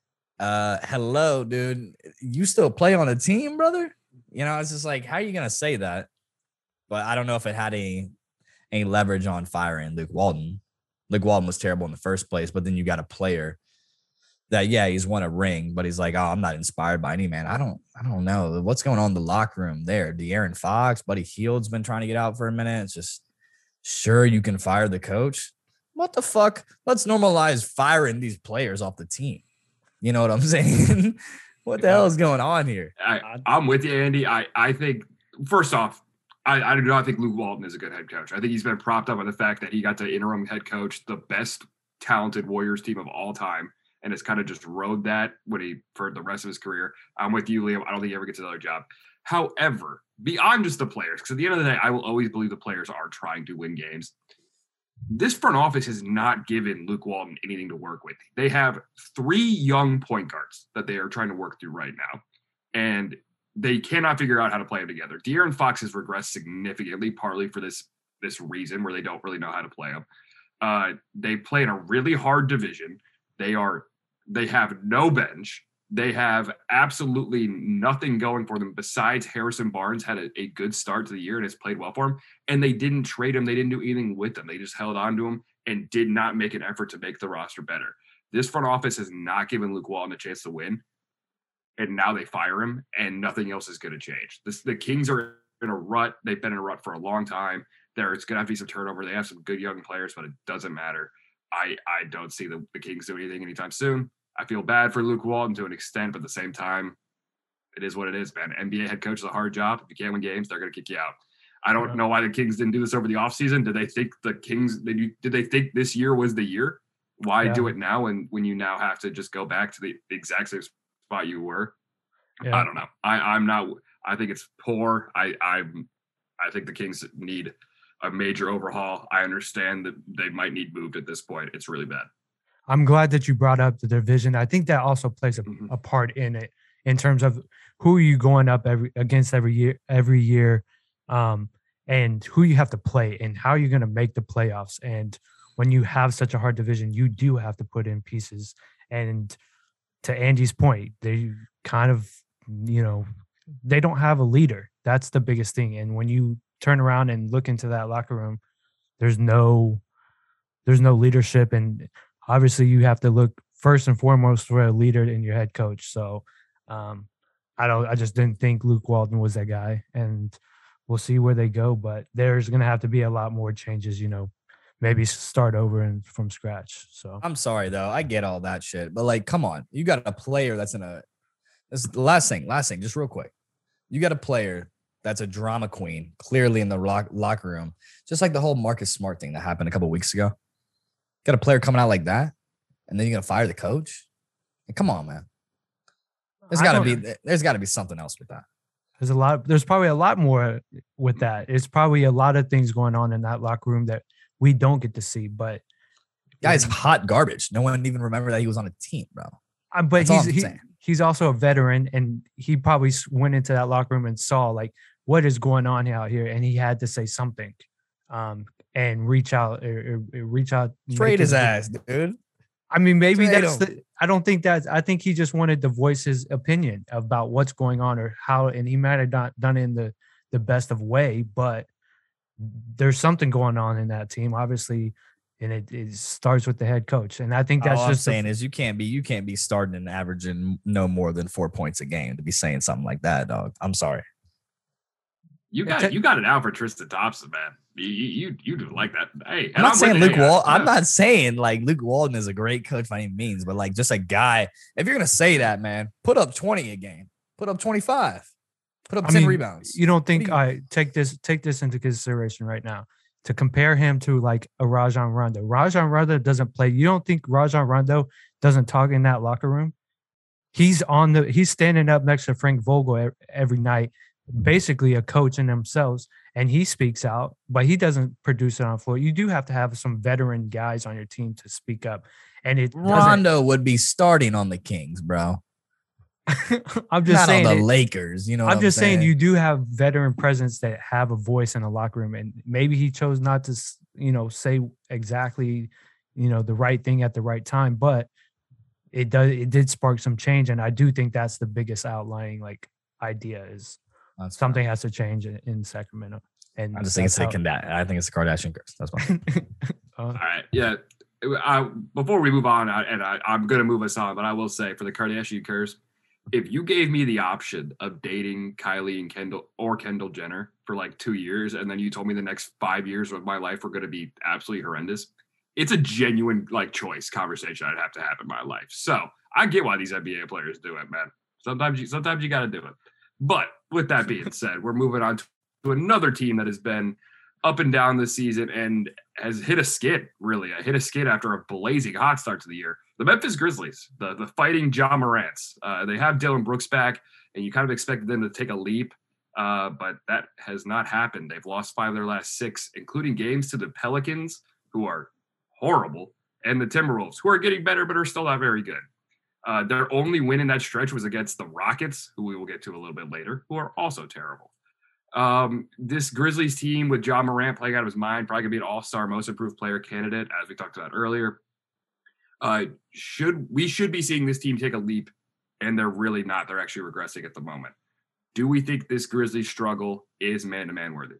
Hello, dude. You still play on a team, brother? You know, it's just like, how are you going to say that? But I don't know if it had any leverage on firing Luke Walton. Luke Walton was terrible in the first place, but then you got a player that, yeah, he's won a ring, but he's like, oh, I'm not inspired by any man. I don't know what's going on in the locker room there. De'Aaron Fox, Buddy Hield's been trying to get out for a minute. It's just, sure, you can fire the coach. What the fuck? Let's normalize firing these players off the team. You know what I'm saying? What the hell is going on here? I'm with you, Andy. I think, first off, I do not think Luke Walton is a good head coach. I think he's been propped up by the fact that he got to interim head coach the best talented Warriors team of all time, and has kind of just rode that for the rest of his career. I'm with you, Liam. I don't think he ever gets another job. However, beyond just the players, because at the end of the day, I will always believe the players are trying to win games. This front office has not given Luke Walton anything to work with. They have 3 young point guards that they are trying to work through right now, and they cannot figure out how to play them together. De'Aaron Fox has regressed significantly, partly for this reason where they don't really know how to play him. They play in a really hard division. They have no bench. They have absolutely nothing going for them besides Harrison Barnes had a good start to the year and has played well for him. And they didn't trade him. They didn't do anything with them. They just held on to him and did not make an effort to make the roster better. This front office has not given Luke Walton a chance to win. And now they fire him and nothing else is going to change. The Kings are in a rut. They've been in a rut for a long time. There's going to have to be some turnover. They have some good young players, but it doesn't matter. I don't see the Kings doing anything anytime soon. I feel bad for Luke Walton to an extent, but at the same time, it is what it is, man. NBA head coach is a hard job. If you can't win games, they're going to kick you out. I don't know why the Kings didn't do this over the offseason. Did they think did they think this year was the year? Why do it now when you now have to just go back to the exact same spot you were? I don't know. I'm not. I think it's poor. I think the Kings need a major overhaul. I understand that they might need moved at this point. It's really bad. I'm glad that you brought up the division. I think that also plays a part in it in terms of who are you going up against every year, and who you have to play and how you're going to make the playoffs. And when you have such a hard division, you do have to put in pieces. And to Andy's point, they kind of, they don't have a leader. That's the biggest thing. And when you turn around and look into that locker room, there's no leadership. And obviously you have to look first and foremost for a leader in your head coach. So I just didn't think Luke Walton was that guy, and we'll see where they go, but there's going to have to be a lot more changes, maybe start over from scratch. So I'm sorry though. I get all that shit, but like, come on, you got a player that's this is the last thing, just real quick. You got a player that's a drama queen, clearly in the locker room, just like the whole Marcus Smart thing that happened a couple of weeks ago. Got a player coming out like that, and then you're gonna fire the coach? Like, come on, man. There's got to be something else with that. There's probably a lot more with that. It's probably a lot of things going on in that locker room that we don't get to see. But guy's hot garbage. No one even remember that he was on a team, bro. But he's also a veteran, and he probably went into that locker room and saw like what is going on out here, and he had to say something, and reach out. Trade his ass, dude. I mean, maybe I don't think I think he just wanted to voice his opinion about what's going on or how, and he might have not done it in the best of way, but there's something going on in that team. Obviously, And it starts with the head coach. And I think that's all I'm just saying is you can't be starting and averaging no more than 4 points a game to be saying something like that, dog. I'm sorry. You got it out for Tristan Thompson, man. You do like that. Hey, I'm not saying Luke Walton. I'm not saying like Luke Walton is a great coach by any means, but like just a guy. If you're gonna say that, man, put up 20 a game, put up 25, put up 10 rebounds. You don't think I take this into consideration right now to compare him to like a Rajon Rondo? Rajon Rondo doesn't play. You don't think Rajon Rondo doesn't talk in that locker room? He's standing up next to Frank Vogel every night, basically a coach in themselves, and he speaks out, but he doesn't produce it on the floor. You do have to have some veteran guys on your team to speak up. And Rondo would be starting on the Kings, bro. I'm just saying on the Lakers, you know. I'm just saying you do have veteran presence that have a voice in a locker room, and maybe he chose not to, say exactly, the right thing at the right time, but it did spark some change, and I do think that's the biggest outlying idea is something has to change in Sacramento. And I just think I think it's the Kardashian curse. That's fine. All right, yeah. Before we move on, I'm going to move us on, but I will say for the Kardashian curse, if you gave me the option of dating Kylie and Kendall Jenner for like 2 years, and then you told me the next 5 years of my life were going to be absolutely horrendous, it's a genuine choice conversation I'd have to have in my life. So I get why these NBA players do it, man. Sometimes you got to do it. But with that being said, we're moving on to another team that has been up and down this season and has hit a skid, really. Hit a skid after a blazing hot start to the year. The Memphis Grizzlies, the fighting Ja Morants. They have Dylan Brooks back, and you kind of expected them to take a leap, but that has not happened. They've lost 5 of their last 6, including games to the Pelicans, who are horrible, and the Timberwolves, who are getting better but are still not very good. Their only win in that stretch was against the Rockets, who we will get to a little bit later, who are also terrible. This Grizzlies team with Ja Morant playing out of his mind, probably gonna be an all-star most improved player candidate, as we talked about earlier. Should be seeing this team take a leap, and they're really not. They're actually regressing at the moment. Do we think this Grizzlies struggle is man-to-man worthy?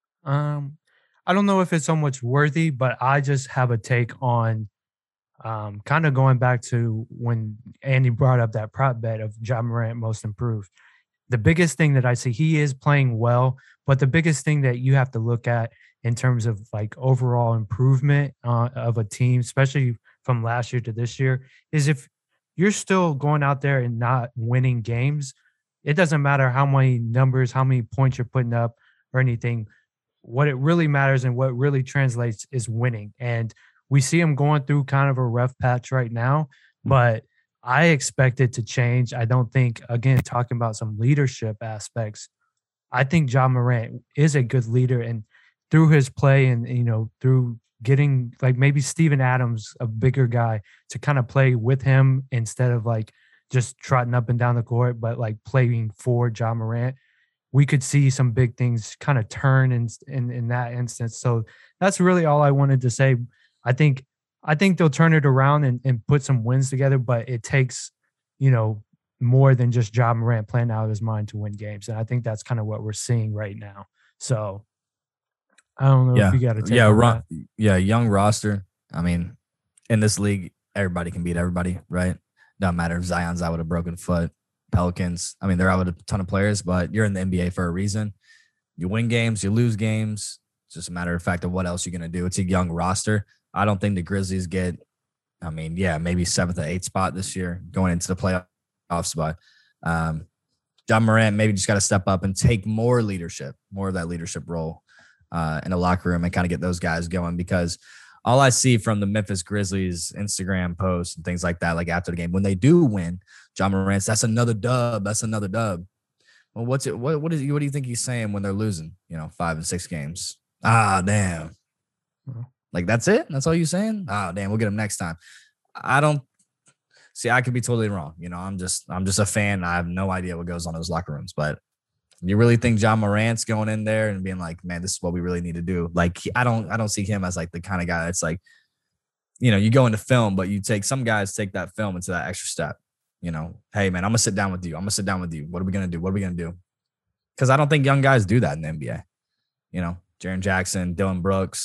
I don't know if it's so much worthy, but I just have a take on kind of going back to when Andy brought up that prop bet of Ja Morant most improved. The biggest thing that I see, he is playing well, but the biggest thing that you have to look at in terms of overall improvement of a team, especially from last year to this year, is if you're still going out there and not winning games, it doesn't matter how many numbers, how many points you're putting up or anything. What it really matters and what really translates is winning. And we see him going through kind of a rough patch right now, but I expect it to change. I don't think, again, talking about some leadership aspects, I think Ja Morant is a good leader, and through his play and, through getting maybe Steven Adams, a bigger guy, to kind of play with him instead of just trotting up and down the court, but playing for Ja Morant, we could see some big things kind of turn in that instance. So that's really all I wanted to say. I think they'll turn it around and put some wins together, but it takes, more than just Ja Morant playing out of his mind to win games. And I think that's kind of what we're seeing right now. So I don't know if you got to take young roster. I mean, in this league, everybody can beat everybody, right? Doesn't matter if Zion's out with a broken foot. Pelicans, I mean, they're out with a ton of players, but you're in the NBA for a reason. You win games, you lose games. It's just a matter of fact of what else you're going to do. It's a young roster. I don't think the Grizzlies get, maybe 7th or 8th spot this year going into the playoff spot. Ja Morant maybe just got to step up and take more of that leadership role in the locker room and kind of get those guys going, because all I see from the Memphis Grizzlies Instagram posts and things like that, after the game, when they do win, Ja Morant, that's another dub. Well, what do you think he's saying when they're losing, 5 and 6 games? Ah, damn. That's it? That's all you're saying? Oh, damn, we'll get him next time. I could be totally wrong. I'm just a fan. I have no idea what goes on in those locker rooms, but you really think Ja Morant's going in there and being like, man, this is what we really need to do? I don't see him as the kind of guy that's you go into film, but some guys take that film into that extra step. Hey, man, I'm going to sit down with you. What are we going to do? Because I don't think young guys do that in the NBA. Jaren Jackson, Dylan Brooks,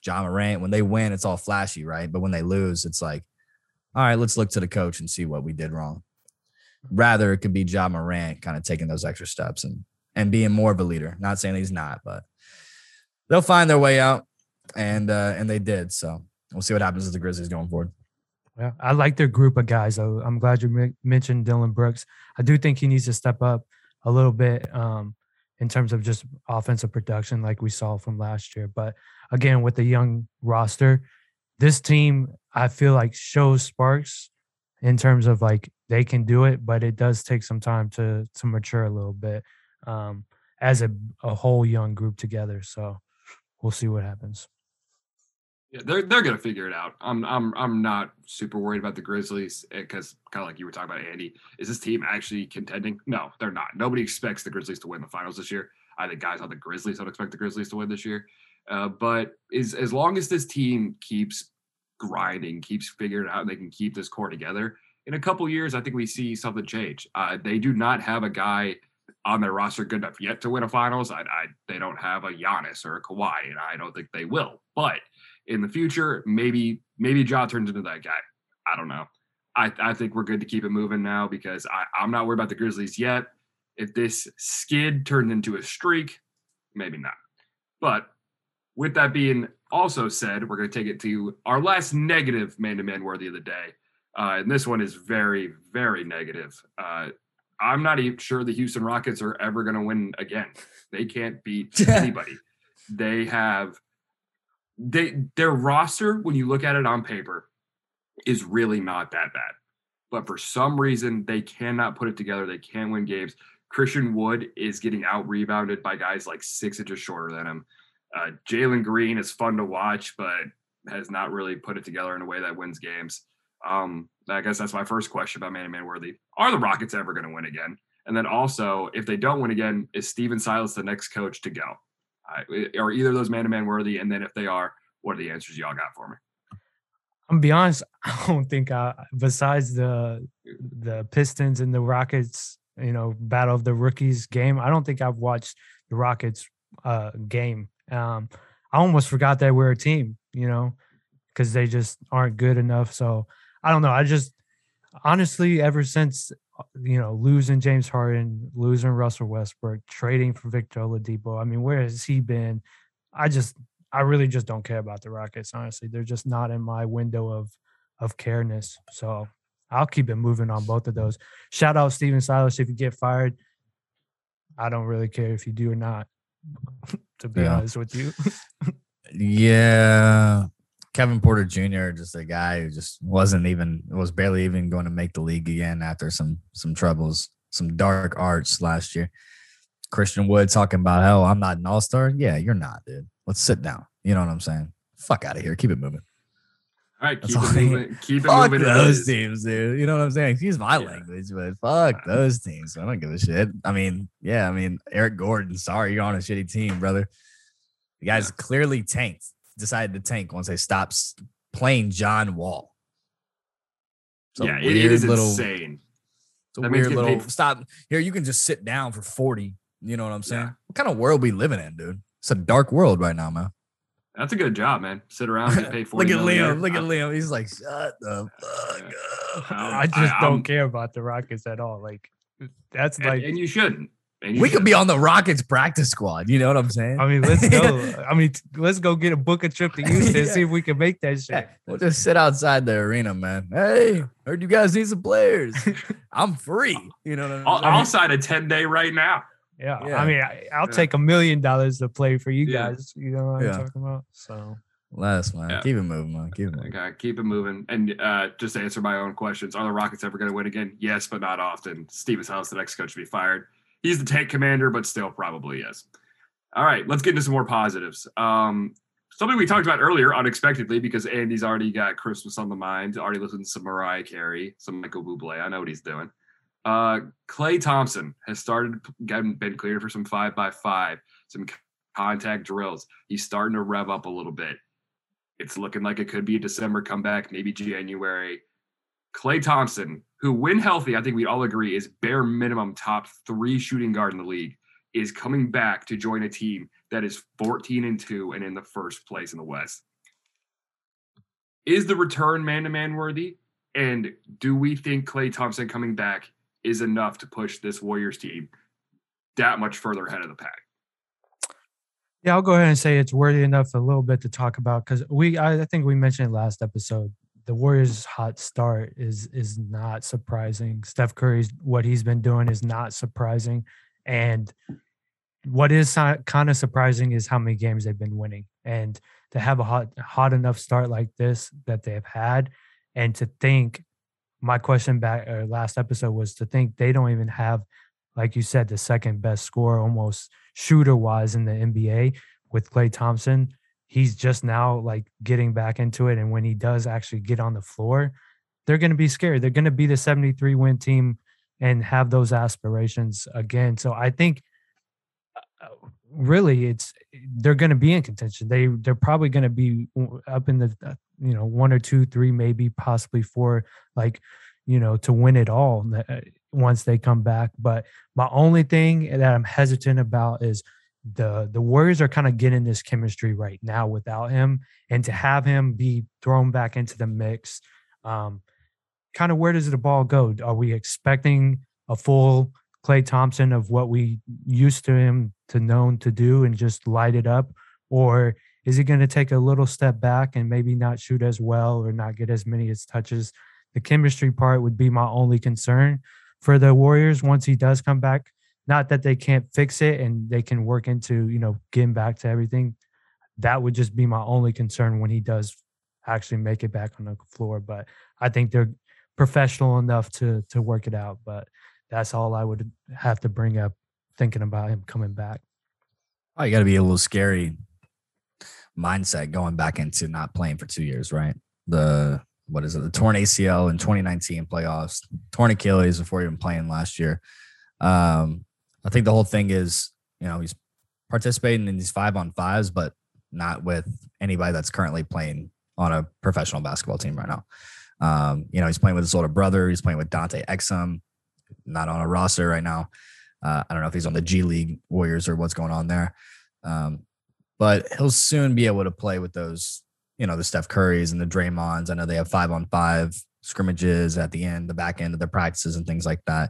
Ja Morant. When they win, it's all flashy, right? But when they lose, it's like, all right, let's look to the coach and see what we did wrong. Rather, it could be Ja Morant kind of taking those extra steps and being more of a leader. Not saying he's not, but they'll find their way out, and they did. So we'll see what happens with the Grizzlies going forward. Yeah, I like their group of guys, though. I'm glad you mentioned Dylan Brooks. I do think he needs to step up a little bit in terms of just offensive production like we saw from last year. But again, with the young roster, this team, I feel like shows sparks in terms of like they can do it, but it does take some time to mature a little bit as a whole young group together. So we'll see what happens. Yeah, they're gonna figure it out. I'm not super worried about the Grizzlies because kind of like you were talking about, Andy. Is this team actually contending? No, they're not. Nobody expects the Grizzlies to win the finals this year. I think guys on the Grizzlies don't expect the Grizzlies to win this year. But as long as this team keeps grinding, keeps figuring out, and they can keep this core together, in a couple years, I think we see something change. They do not have a guy on their roster good enough yet to win a finals. They don't have a Giannis or a Kawhi, and I don't think they will. But in the future, maybe Ja turns into that guy. I don't know. I think we're good to keep it moving now because I'm not worried about the Grizzlies yet. If this skid turned into a streak, maybe not. But with that being also said, we're going to take it to our last negative man-to-man worthy of the day. And this one is very, very negative. I'm not even sure the Houston Rockets are ever going to win again. They can't beat anybody. They have their roster, when you look at it on paper, is really not that bad. But for some reason, they cannot put it together. They can't win games. Christian Wood is getting out-rebounded by guys like 6 inches shorter than him. Jalen Green is fun to watch, but has not really put it together in a way that wins games. I guess that's my first question about man-to-man worthy. Are the Rockets ever going to win again? And then also, if they don't win again, is Steven Silas the next coach to go? Are either of those man-to-man worthy? And then if they are, what are the answers y'all got for me? I'm gonna be honest, I don't think besides the Pistons and the Rockets, battle of the rookies game, I don't think I've watched the Rockets game. I almost forgot that we're a team, because they just aren't good enough. So I don't know. I just honestly, ever since losing James Harden, losing Russell Westbrook, trading for Victor Oladipo, I mean, where has he been? I really just don't care about the Rockets, honestly. They're just not in my window of careness. So I'll keep it moving on both of those. Shout out Steven Silas if you get fired. I don't really care if you do or not, to be honest with you. Yeah. Kevin Porter Jr., just a guy who just was barely even going to make the league again after some troubles, some dark arts last year. Christian Wood talking about, hell, I'm not an all-star. Yeah, you're not, dude. Let's sit down. You know what I'm saying? Fuck out of here. Keep it moving. All right, keep it moving. Keep it fuck moving. Those teams, dude. You know what I'm saying? Excuse my language, but fuck those teams. I don't give a shit. I mean, Eric Gordon, sorry you're on a shitty team, brother. The guys clearly decided to tank once they stopped playing John Wall. It is insane. It's a weird little stop. Here, you can just sit down for 40. You know what I'm saying? Yeah. What kind of world we living in, dude? It's a dark world right now, man. That's a good job, man. Sit around and get paid $40 million. Look at Liam. He's like, shut the fuck up. I just don't care about the Rockets at all. Like, that's like, and you shouldn't. We could be on the Rockets practice squad. You know what I'm saying? I mean, let's go. Let's go get a book a trip to Houston, see if we can make that shit. Yeah, we'll just sit outside the arena, man. Hey, heard you guys need some players. I'm free. You know what I'll sign a 10-day right now. Yeah. I mean, I'll take $1 million to play for you guys. You know what I'm talking about? So less, man. Yeah. Keep it moving, man. Keep it moving. Okay, keep it moving. And just to answer my own questions, are the Rockets ever going to win again? Yes, but not often. Steven Silas, the next coach, should be fired. He's the tank commander, but still probably yes. All right, let's get into some more positives. Something we talked about earlier unexpectedly because Andy's already got Christmas on the mind, already listened to some Mariah Carey, some Michael Bublé. I know what he's doing. Klay Thompson has been cleared for some 5x5, some contact drills. He's starting to rev up a little bit. It's looking like it could be a December comeback, maybe January. Klay Thompson, who when healthy, I think we all agree is bare minimum top 3 shooting guard in the league, is coming back to join a team that is 14-2 and in the first place in the West. is the return man-to-man worthy? And do we think Klay Thompson coming back is enough to push this Warriors team that much further ahead of the pack? Yeah, I'll go ahead and say it's worthy enough a little bit to talk about because I think we mentioned it last episode. The Warriors' hot start is not surprising. Steph Curry's what he's been doing is not surprising, and what is kind of surprising is how many games they've been winning, and to have a hot enough start like this that they've had, and to think. My question back last episode was to think they don't even have, like you said, the second best scorer almost shooter wise in the NBA with Klay Thompson. He's just now like getting back into it. And when he does actually get on the floor, they're going to be scared. They're going to be the 73 win team and have those aspirations again. So I think really they're going to be in contention. They're probably going to be up in the, 1 or 2, 3, maybe possibly 4, like, to win it all once they come back. But my only thing that I'm hesitant about is the Warriors are kind of getting this chemistry right now without him, and to have him be thrown back into the mix, kind of where does the ball go? Are we expecting a full Klay Thompson of what we used to him to known to do and just light it up? Or is he going to take a little step back and maybe not shoot as well or not get as many as touches? The chemistry part would be my only concern for the Warriors once he does come back. Not that they can't fix it and they can work into, getting back to everything. That would just be my only concern when he does actually make it back on the floor. But I think they're professional enough to work it out. But that's all I would have to bring up thinking about him coming back. Oh, you got to be a little scary mindset going back into not playing for 2 years, right? The torn ACL in 2019 playoffs, torn Achilles before even playing last year. I think the whole thing is, he's participating in these 5-on-5s, but not with anybody that's currently playing on a professional basketball team right now. He's playing with his older brother. He's playing with Dante Exum, not on a roster right now. I don't know if he's on the G League Warriors or what's going on there. But he'll soon be able to play with those, the Steph Currys and the Draymonds. I know they have 5-on-5 scrimmages at the end, the back end of their practices and things like that.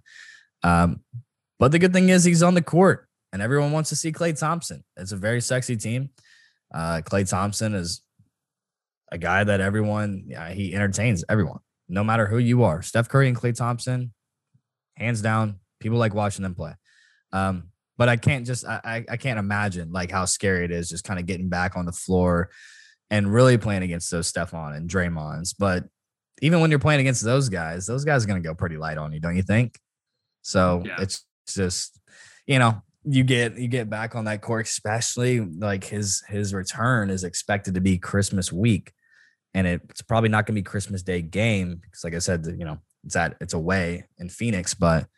But the good thing is he's on the court and everyone wants to see Klay Thompson. It's a very sexy team. Klay Thompson is a guy that he entertains everyone, no matter who you are. Steph Curry and Klay Thompson, hands down, people like watching them play. But I can't imagine like how scary it is just kind of getting back on the floor and really playing against those Stephon and Draymonds. But even when you're playing against those guys are going to go pretty light on you, don't you think? So It's just, you get back on that court, especially like his return is expected to be Christmas week. And it's probably not going to be Christmas Day game because, like I said, it's away in Phoenix. But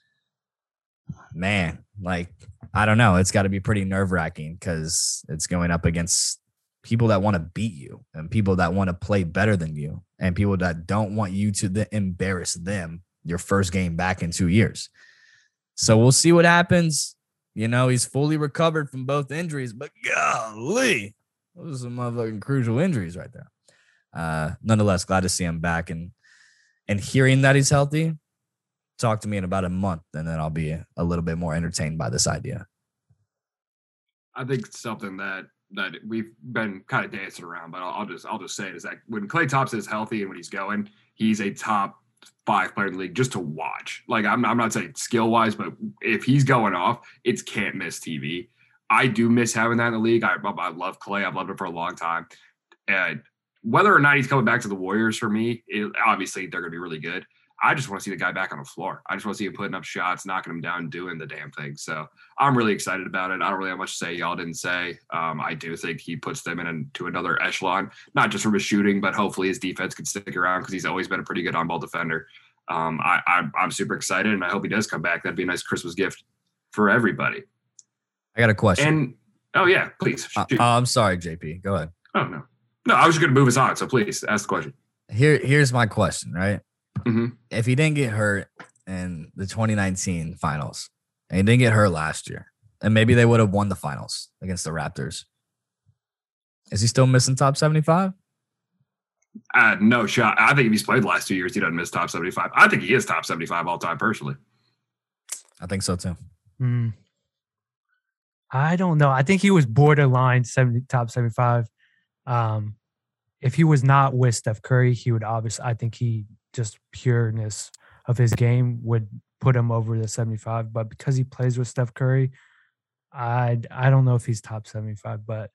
man, like, I don't know. It's got to be pretty nerve-wracking because it's going up against people that want to beat you and people that want to play better than you and people that don't want you to embarrass them your first game back in 2 years. So we'll see what happens. He's fully recovered from both injuries, but golly, those are some motherfucking crucial injuries right there. Nonetheless, glad to see him back and hearing that he's healthy. Talk to me in about a month, and then I'll be a little bit more entertained by this idea. I think something that we've been kind of dancing around, but I'll just say it is that when Klay Thompson is healthy and when he's going, he's a top 5 player in the league just to watch. Like I'm not saying skill wise, but if he's going off, it's can't miss TV. I do miss having that in the league. I love Klay. I've loved him for a long time. And whether or not he's coming back to the Warriors for me, obviously they're going to be really good. I just want to see the guy back on the floor. I just want to see him putting up shots, knocking him down, doing the damn thing. So I'm really excited about it. I don't really have much to say y'all didn't say. I do think he puts them into another echelon, not just from his shooting, but hopefully his defense can stick around because he's always been a pretty good on-ball defender. I'm super excited, and I hope he does come back. That'd be a nice Christmas gift for everybody. I got a question. And yeah, please. I'm sorry, JP. Go ahead. Oh, no. No, I was just going to move us on, so please ask the question. Here's my question, right? Mm-hmm. If he didn't get hurt in the 2019 finals and he didn't get hurt last year, and maybe they would have won the finals against the Raptors, is he still missing top 75? No shot. I think if he's played the last 2 years, he doesn't miss top 75. I think he is top 75 all time, personally. I think so too. I don't know. I think he was borderline top 75. If he was not with Steph Curry, he would obviously, I think he just pureness of his game would put him over the 75. But because he plays with Steph Curry, I don't know if he's top 75. But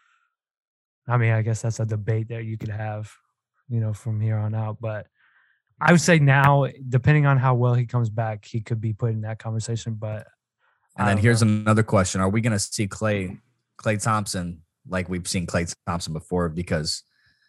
I mean, I guess that's a debate that you could have, from here on out. But I would say now, depending on how well he comes back, he could be put in that conversation. But and then here's another question: are we going to see Klay Thompson like we've seen Klay Thompson before? Because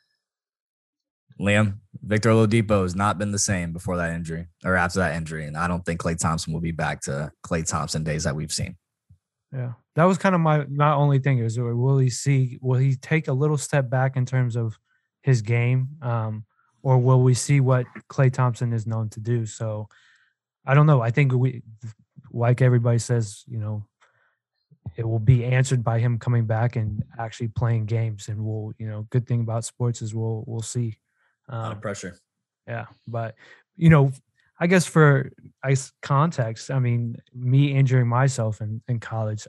Liam, Victor Oladipo has not been the same before that injury or after that injury, and I don't think Klay Thompson will be back to Klay Thompson days that we've seen. Yeah, that was kind of my only thing is will he take a little step back in terms of his game, or will we see what Klay Thompson is known to do? So I don't know. I think like everybody says, it will be answered by him coming back and actually playing games. And we'll, good thing about sports is we'll see. A lot of pressure. Yeah, but I guess for context, I mean, me injuring myself in college,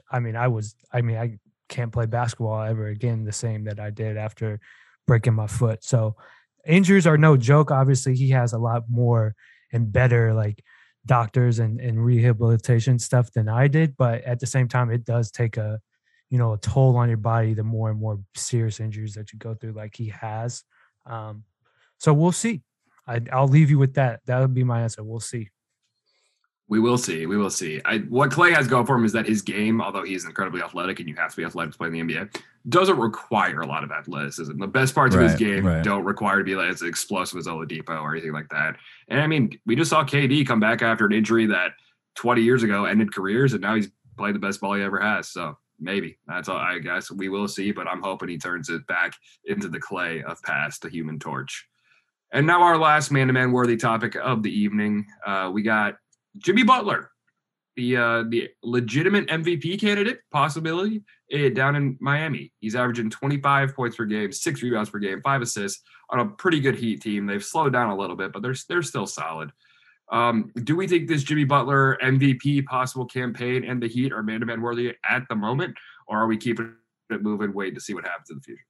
I can't play basketball ever again the same that I did after breaking my foot. So injuries are no joke. Obviously, he has a lot more and better doctors and rehabilitation stuff than I did. But at the same time, it does take a toll on your body the more and more serious injuries that you go through like he has. So we'll see. I'll leave you with that. That would be my answer. We'll see. We will see. We will see. What Klay has going for him is that his game, although he's incredibly athletic and you have to be athletic to play in the NBA, doesn't require a lot of athleticism. The best parts of his game don't require to be as explosive as Oladipo or anything like that. And I mean, we just saw KD come back after an injury that 20 years ago ended careers, and now he's played the best ball he ever has. So maybe that's all. I guess we will see, but I'm hoping he turns it back into the Klay of past, the Human Torch. And now our last man-to-man worthy topic of the evening. We got Jimmy Butler, the legitimate MVP candidate possibility down in Miami. He's averaging 25 points per game, 6 rebounds per game, 5 assists on a pretty good Heat team. They've slowed down a little bit, but they're still solid. Do we think this Jimmy Butler MVP possible campaign and the Heat are man-to-man worthy at the moment, or are we keeping it moving, waiting to see what happens in the future?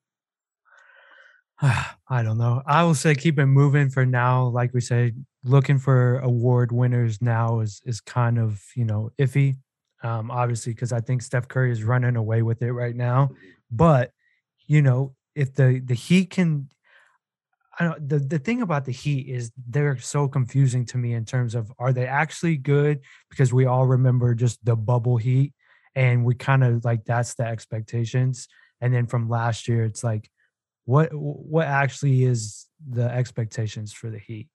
I don't know. I will say keep it moving for now. Like we say, looking for award winners now is kind of, iffy. Obviously, because I think Steph Curry is running away with it right now. But, if the Heat can – the thing about the Heat is they're so confusing to me in terms of are they actually good? Because we all remember just the bubble Heat, and we kind of that's the expectations. And then from last year, it's like, what actually is the expectations for the Heat?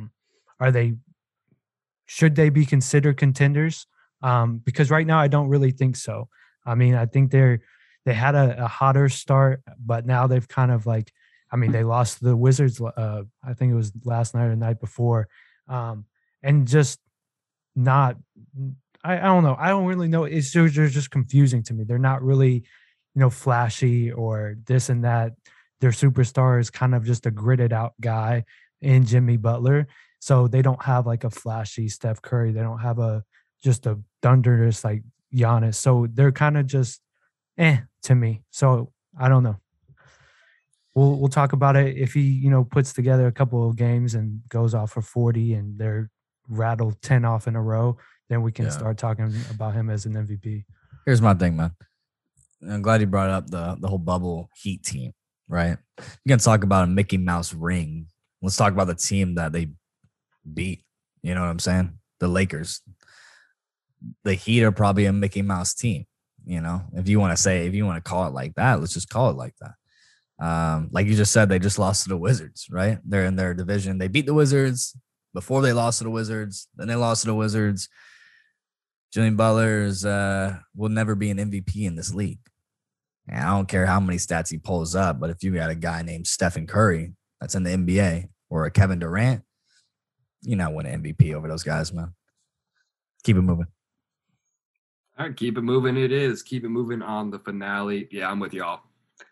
Should they be considered contenders? Because right now I don't really think so. I mean, I think they had a hotter start, but now they've kind of they lost to the Wizards. I think it was last night or the night before. And just not, I don't know. I don't really know. They're just confusing to me. They're not really, flashy or this and that. Their superstar is kind of just a gridded out guy in Jimmy Butler. So they don't have a flashy Steph Curry. They don't have just a thunderous Giannis. So they're kind of just to me. So I don't know. We'll talk about it if he, puts together a couple of games and goes off for 40 and they're rattled 10 off in a row, then we can start talking about him as an MVP. Here's my thing, man. I'm glad you brought up the whole bubble Heat team. Right. You can talk about a Mickey Mouse ring. Let's talk about the team that they beat. You know what I'm saying? The Lakers. The Heat are probably a Mickey Mouse team. If you want to call it like that, let's just call it like that. Like you just said, they just lost to the Wizards, right? They're in their division. They beat the Wizards before they lost to the Wizards. Then they lost to the Wizards. Jimmy Butler will never be an MVP in this league. And I don't care how many stats he pulls up, but if you got a guy named Stephen Curry that's in the NBA or a Kevin Durant, you're not winning MVP over those guys, man. Keep it moving. All right, keep it moving. It is. Keep it moving on the finale. Yeah, I'm with y'all.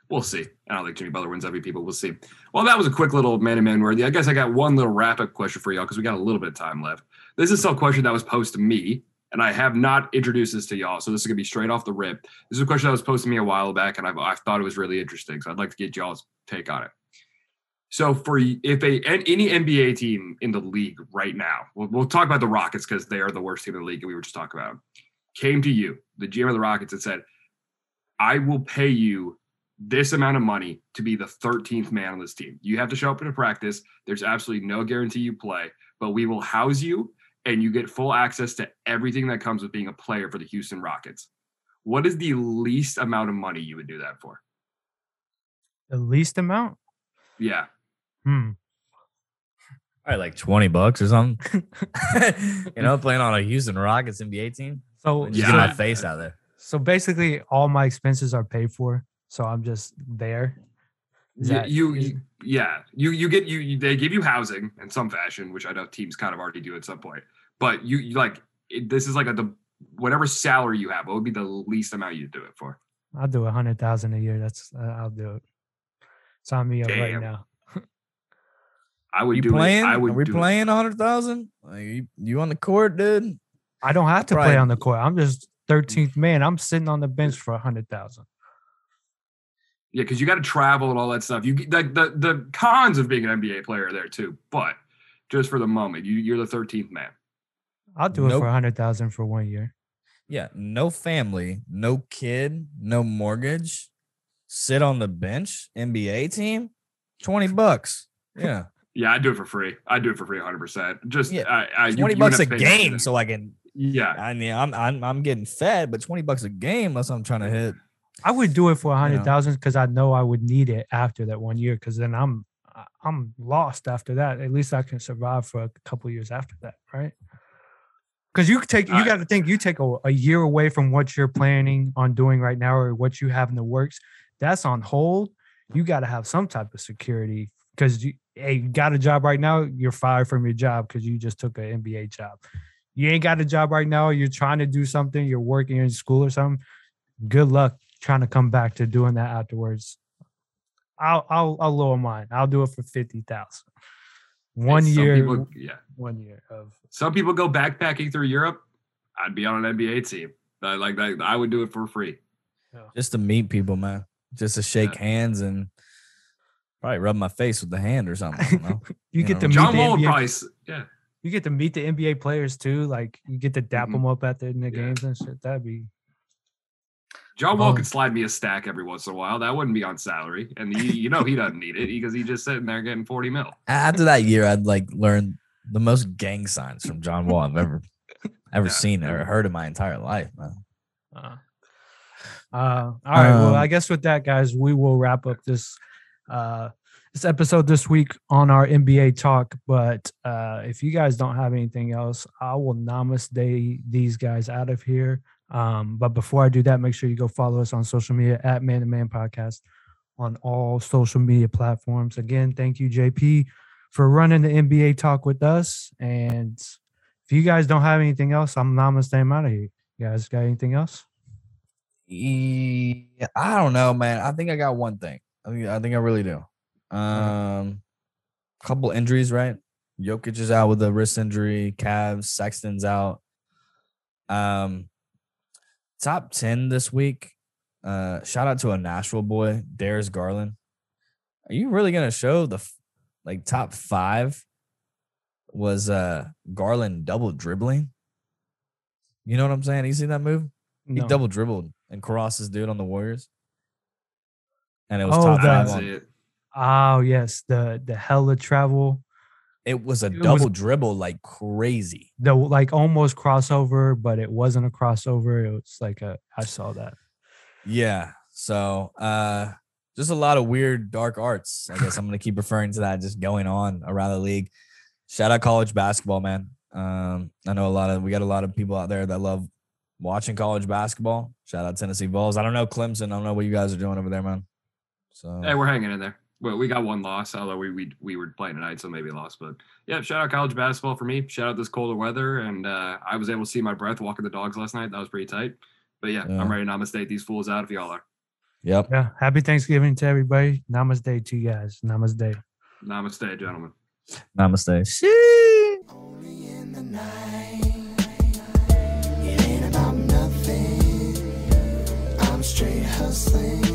We'll see. I don't think Jimmy Butler wins MVP, but we'll see. Well, that was a quick little man-to-man worthy. I guess I got one little wrap-up question for y'all because we got a little bit of time left. This is a question that was posed to me, and I have not introduced this to y'all, so this is going to be straight off the rip. This is a question that was posed to me a while back, and I thought it was really interesting, so I'd like to get y'all's take on it. So if any NBA team in the league right now, we'll talk about the Rockets because they are the worst team in the league, and we were just talking about them, came to you, the GM of the Rockets, and said, I will pay you this amount of money to be the 13th man on this team. You have to show up in a practice. There's absolutely no guarantee you play, but we will house you and you get full access to everything that comes with being a player for the Houston Rockets. What is the least amount of money you would do that for? The least amount? Yeah. Probably like $20 or something. Playing on a Houston Rockets NBA team. So just get my face out there. So basically all my expenses are paid for. So I'm just there. They give you housing in some fashion, which I know teams kind of already do at some point. But this is like whatever salary you have. What would be the least amount you'd do it for? I'll do $100,000 a year. I'll do it. Sign me up right now. I would do playing? it. Are we playing 100,000? You on the court, dude? I don't have to play on the court. I'm just 13th man. I'm sitting on the bench for 100,000. Yeah, because you got to travel and all that stuff. You the cons of being an NBA player there too, but just for the moment, you're the 13th man. I'll do it for 100,000 for 1 year. Yeah, no family, no kid, no mortgage. Sit on the bench, NBA team, $20. Yeah. Yeah, I'd do it for free. I'd do it for free 100%. Just $20 a game, so I can. Yeah, I mean, I'm getting fed, but $20 a game. That's what I'm trying to hit. I would do it for 100,000 because I know I would need it after that 1 year. Because then I'm lost after that. At least I can survive for a couple of years after that, right? Because you got to think you take a year away from what you're planning on doing right now or what you have in the works. That's on hold. You got to have some type of security because you got a job right now. You're fired from your job because you just took an NBA job. You ain't got a job right now. You're trying to do something. You're working in school or something. Good luck trying to come back to doing that afterwards. I'll lower mine. I'll do it for 50,000. 1 year. 1 year of. Some people go backpacking through Europe. I'd be on an NBA team. I would do it for free. Just to meet people, man. Just to shake hands and probably rub my face with the hand or something. I don't know. you get to meet John the Wall NBA, price. Yeah. You get to meet the NBA players too. Like you get to dap them up at the games and shit. That'd be. John Wall could slide me a stack every once in a while. That wouldn't be on salary. And he doesn't need it because he's just sitting there getting 40 mil. After that year, I'd learn the most gang signs from John Wall I've ever seen or heard in my entire life, man. All right. Well, I guess with that, guys, we will wrap up this episode this week on our NBA talk. But if you guys don't have anything else, I will namaste these guys out of here. But before I do that, make sure you go follow us on social media at Man to Man Podcast on all social media platforms. Again, thank you, JP, for running the NBA talk with us. And if you guys don't have anything else, I'm namaste out of here. You guys got anything else? Yeah, I don't know, man. I think I got one thing. I think I really do. Couple injuries, right? Jokic is out with a wrist injury. Cavs, Sexton's out. Top 10 this week. Shout out to a Nashville boy, Darius Garland. Are you really gonna show the top 5 was Garland double dribbling? You know what I'm saying? You see that move? No. He double dribbled and crossed his dude on the Warriors. And it was top 5. Oh, yes. The hella travel. It was a double dribble like crazy. The almost crossover, but it wasn't a crossover. It was I saw that. Yeah. So just a lot of weird dark arts. I guess I'm gonna keep referring to that just going on around the league. Shout out college basketball, man. I know we got a lot of people out there that love watching college basketball. Shout out Tennessee Vols. I don't know Clemson. I don't know what you guys are doing over there, man. So hey, we're hanging in there. Well, we got one loss, although we were playing tonight, so maybe a loss. But yeah, shout out college basketball for me. Shout out this colder weather, and I was able to see my breath walking the dogs last night. That was pretty tight. But yeah. I'm ready to namaste these fools out if y'all are. Yep. Yeah. Happy Thanksgiving to everybody. Namaste to you guys. Namaste. Namaste, gentlemen. Namaste. Shee. Only in the night. It ain't about nothing. I'm straight hustling.